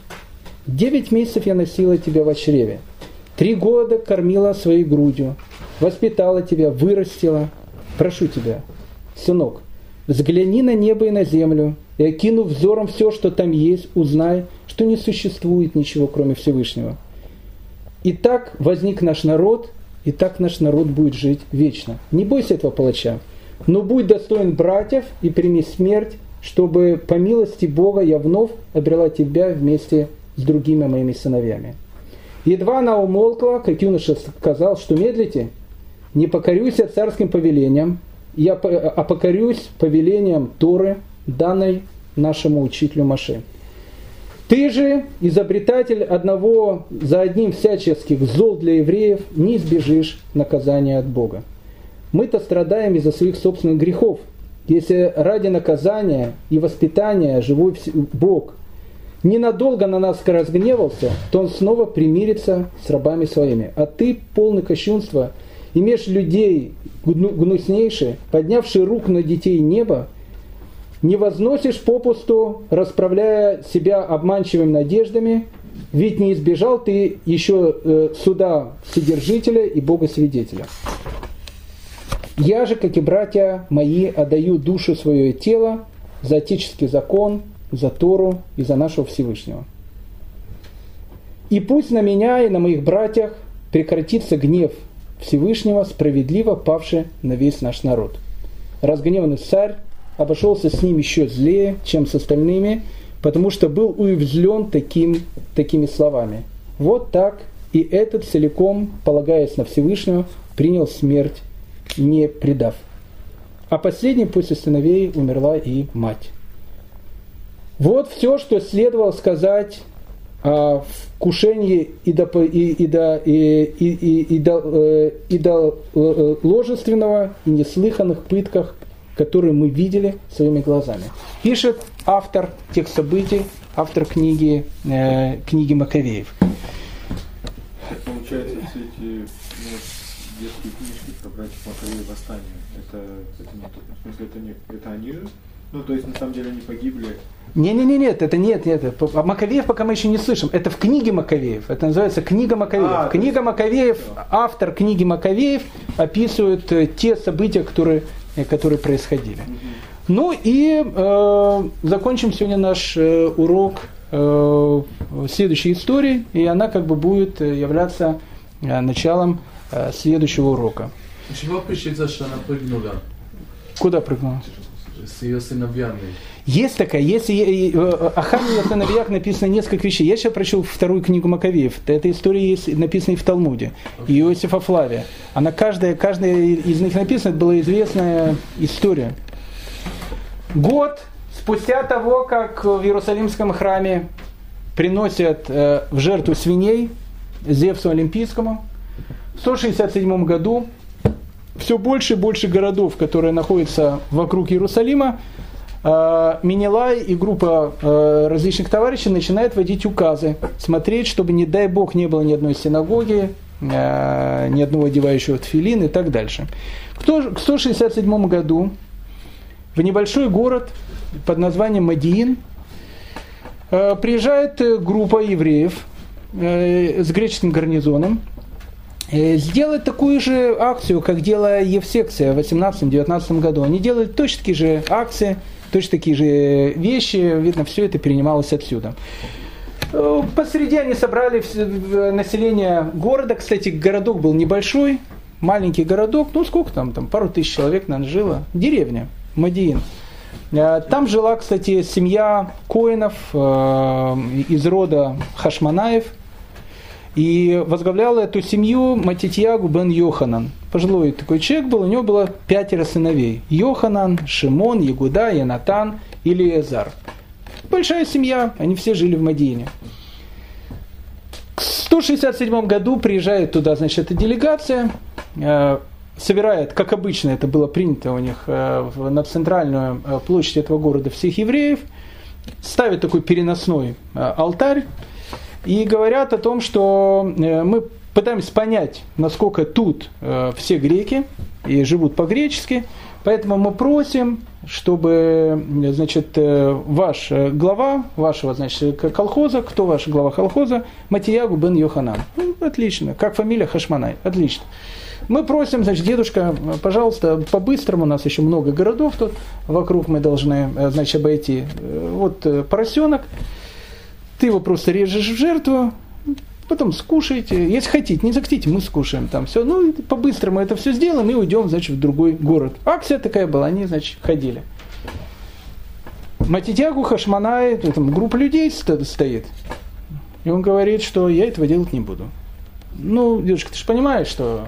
Speaker 1: 9 месяцев я носила тебя во чреве, 3 года кормила своей грудью, воспитала тебя, вырастила. Прошу тебя, сынок, взгляни на небо и на землю, и, окинув взором все, что там есть, узнай, что не существует ничего, кроме Всевышнего. И так возник наш народ, и так наш народ будет жить вечно. Не бойся этого палача, но будь достоин братьев и прими смерть, чтобы по милости Бога я вновь обрела тебя вместе с другими моими сыновьями». Едва она умолкла, как юноша сказал, что медлите, не покорюсь я царским повелениям, а покорюсь повелениям Торы, данной нашему учителю Моше. Ты же, изобретатель одного за одним всяческих зол для евреев, не избежишь наказания от Бога. Мы-то страдаем из-за своих собственных грехов. Если ради наказания и воспитания живой Бог ненадолго на нас разгневался, то Он снова примирится с рабами своими. А ты, полный кощунства, имеешь людей гнуснейшие, поднявшие руку на детей неба, не возносишь попусту, расправляя себя обманчивыми надеждами, ведь не избежал ты еще суда Вседержителя и Бога-свидетеля. Я же, как и братья мои, отдаю душу свое и тело за отеческий закон, за Тору и за нашего Всевышнего. И пусть на меня и на моих братьях прекратится гнев Всевышнего, справедливо павший на весь наш народ. Разгневанный царь обошелся с ним еще злее, чем с остальными, потому что был уязвлен такими словами. Вот так и этот целиком, полагаясь на Всевышнего, принял смерть, не предав. А последней после сыновей умерла и мать. Вот все, что следовало сказать о вкушении идоложественного и неслыханных пытках, которые мы видели своими глазами. Пишет автор тех событий, автор книги Маковеев.
Speaker 2: Получается, все эти детские книжки про братьев Маковеев восстания, это не то, в смысле, это они же? Ну, то есть, на самом деле, они погибли?
Speaker 1: Нет, это нет. Маковеев пока мы еще не слышим. Это в книге Маковеев. Это называется книга Маковеев. Книга Маковеев, автор книги Маковеев описывает те события, которые происходили. Ну и закончим сегодня наш урок следующей истории, и она как бы будет являться началом следующего урока.
Speaker 5: Почему пишется, что она прыгнула?
Speaker 1: Куда прыгнула?
Speaker 5: С ее сыновьями.
Speaker 1: Есть такая, о Хаме и о сыновьях написано несколько вещей. Я сейчас прочел вторую книгу Маковеев. Эта история есть написана и в Талмуде. И Иосифа Флавия. Она каждая из них написана, это была известная история. Год спустя того, как в Иерусалимском храме приносят в жертву свиней Зевсу Олимпийскому, в 167 году все больше и больше городов, которые находятся вокруг Иерусалима, Менелай и группа различных товарищей начинают вводить указы, смотреть, чтобы, не дай Бог, не было ни одной синагоги, ни одного одевающего тфилин и так дальше. К 167 году в небольшой город под названием Модиин приезжает группа евреев с греческим гарнизоном сделать такую же акцию, как делала Евсекция в 18-19 году. Они делают точно такие же акции, точно такие же вещи, видно, все это перенималось отсюда. Посреди они собрали население города, кстати, городок был небольшой, маленький городок, ну сколько там пару тысяч человек, наверное, жило, деревня, Мадиин. Там жила, кстати, семья коэнов из рода Хашманаев, и возглавлял эту семью Матитьягу бен Йоханан. Пожилой такой человек был, у него было 5 сыновей. Йоханан, Шимон, Ягуда, Янатан и Элиезар. Большая семья, они все жили в Мадиине. В 167 году приезжает туда, значит, эта делегация, собирает, как обычно это было принято у них, на центральную площадь этого города всех евреев, ставят такой переносной алтарь и говорят о том, что мы пытаемся понять, насколько тут все греки и живут по-гречески, поэтому мы просим, чтобы, значит, ваш глава вашего, значит, колхоза, кто ваш глава колхоза, Матитьягу бен Йоханан. Ну, отлично, как фамилия Хашманай, отлично. Мы просим, значит, дедушка, пожалуйста, по-быстрому, у нас еще много городов тут вокруг, мы должны, значит, обойти. Вот поросенок, ты его просто режешь в жертву, потом скушайте, если хотите, не захотите, мы скушаем там все. Ну, по-быстрому это все сделаем и уйдем, значит, в другой город. Акция такая была, они, значит, ходили. Матитьягу Хашманай, там группа людей стоит, и он говорит, что я этого делать не буду. Ну, дедушка, ты же понимаешь, что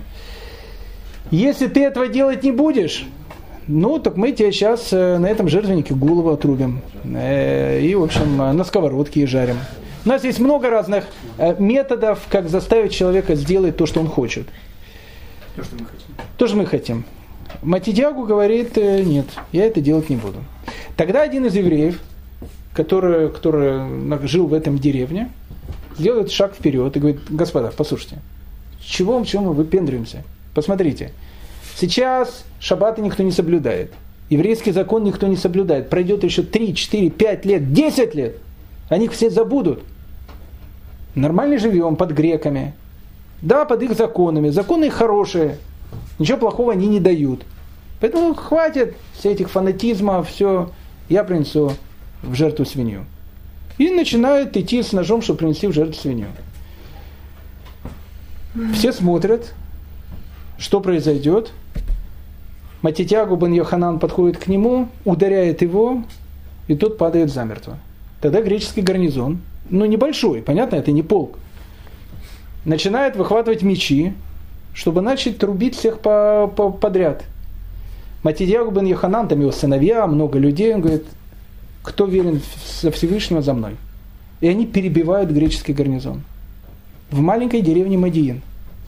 Speaker 1: если ты этого делать не будешь, ну, так мы тебе сейчас на этом жертвеннике голову отрубим. И, в общем, на сковородке и жарим. У нас есть много разных методов, как заставить человека сделать то, что он хочет.
Speaker 2: То, что мы хотим.
Speaker 1: То, что мы хотим. Матитьягу говорит, нет, я это делать не буду. Тогда один из евреев, который жил в этом деревне, делает шаг вперед и говорит, господа, послушайте, чего мы выпендриваемся? Посмотрите, сейчас шаббаты никто не соблюдает, еврейский закон никто не соблюдает, пройдет еще 3, 4, 5 лет, 10 лет, они все забудут. Нормально живем под греками, да, под их законами, законы их хорошие, ничего плохого они не дают. Поэтому хватит всех этих фанатизмов, все, я принесу в жертву свинью. И начинает идти с ножом, чтобы принести в жертву свинью. Все смотрят, что произойдет. Матитьягу бен Йоханан подходит к нему, ударяет его, и тот падает замертво. Тогда греческий гарнизон, ну небольшой, понятно, это не полк, начинает выхватывать мечи, чтобы начать рубить всех подряд. Матитьягу бен Йоханан, там его сыновья, много людей, он говорит, кто верен со Всевышнего, за мной. И они перебивают греческий гарнизон. В маленькой деревне Мадиин.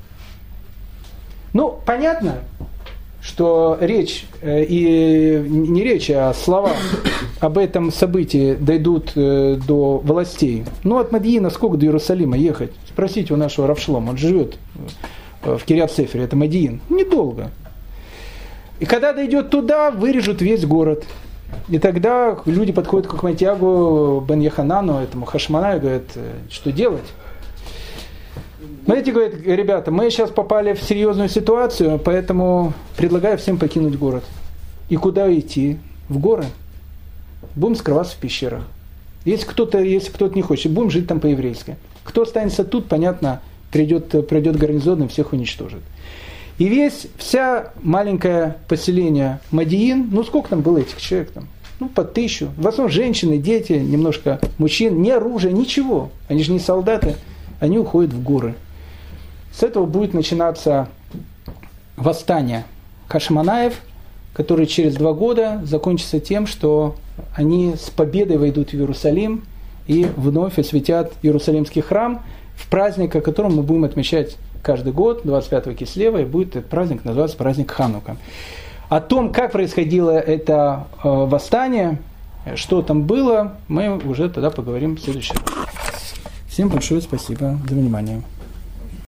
Speaker 1: Ну, понятно, что речь, и не речь, а слова об этом событии дойдут до властей. Ну, от Мадиина сколько до Иерусалима ехать? Спросите у нашего Рав Шломо, он живет в Кирьят-Сефере, это Мадиин. Недолго. И когда дойдет туда, вырежут весь город. И тогда люди подходят к Матитьягу бен Йоханану, этому Хашманаю, и говорят, что делать? Смотрите, говорят, ребята, мы сейчас попали в серьезную ситуацию, поэтому предлагаю всем покинуть город. И куда идти? В горы. Будем скрываться в пещерах. Если кто-то не хочет, будем жить там по-еврейски. Кто останется тут, понятно, придет гарнизон и всех уничтожит. И вся маленькое поселение Мадиин, ну сколько там было этих человек там? Ну, по 1000. В основном женщины, дети, немножко мужчин, ни оружия, ничего. Они же не солдаты, они уходят в горы. С этого будет начинаться восстание Хашманаев, которое через 2 года закончится тем, что они с победой войдут в Иерусалим и вновь осветят Иерусалимский храм в праздник, о котором мы будем отмечать каждый год, 25 Кислева, и будет этот праздник называться праздник Ханука. О том, как происходило это восстание, что там было, мы уже тогда поговорим в следующий раз. Всем большое спасибо за внимание.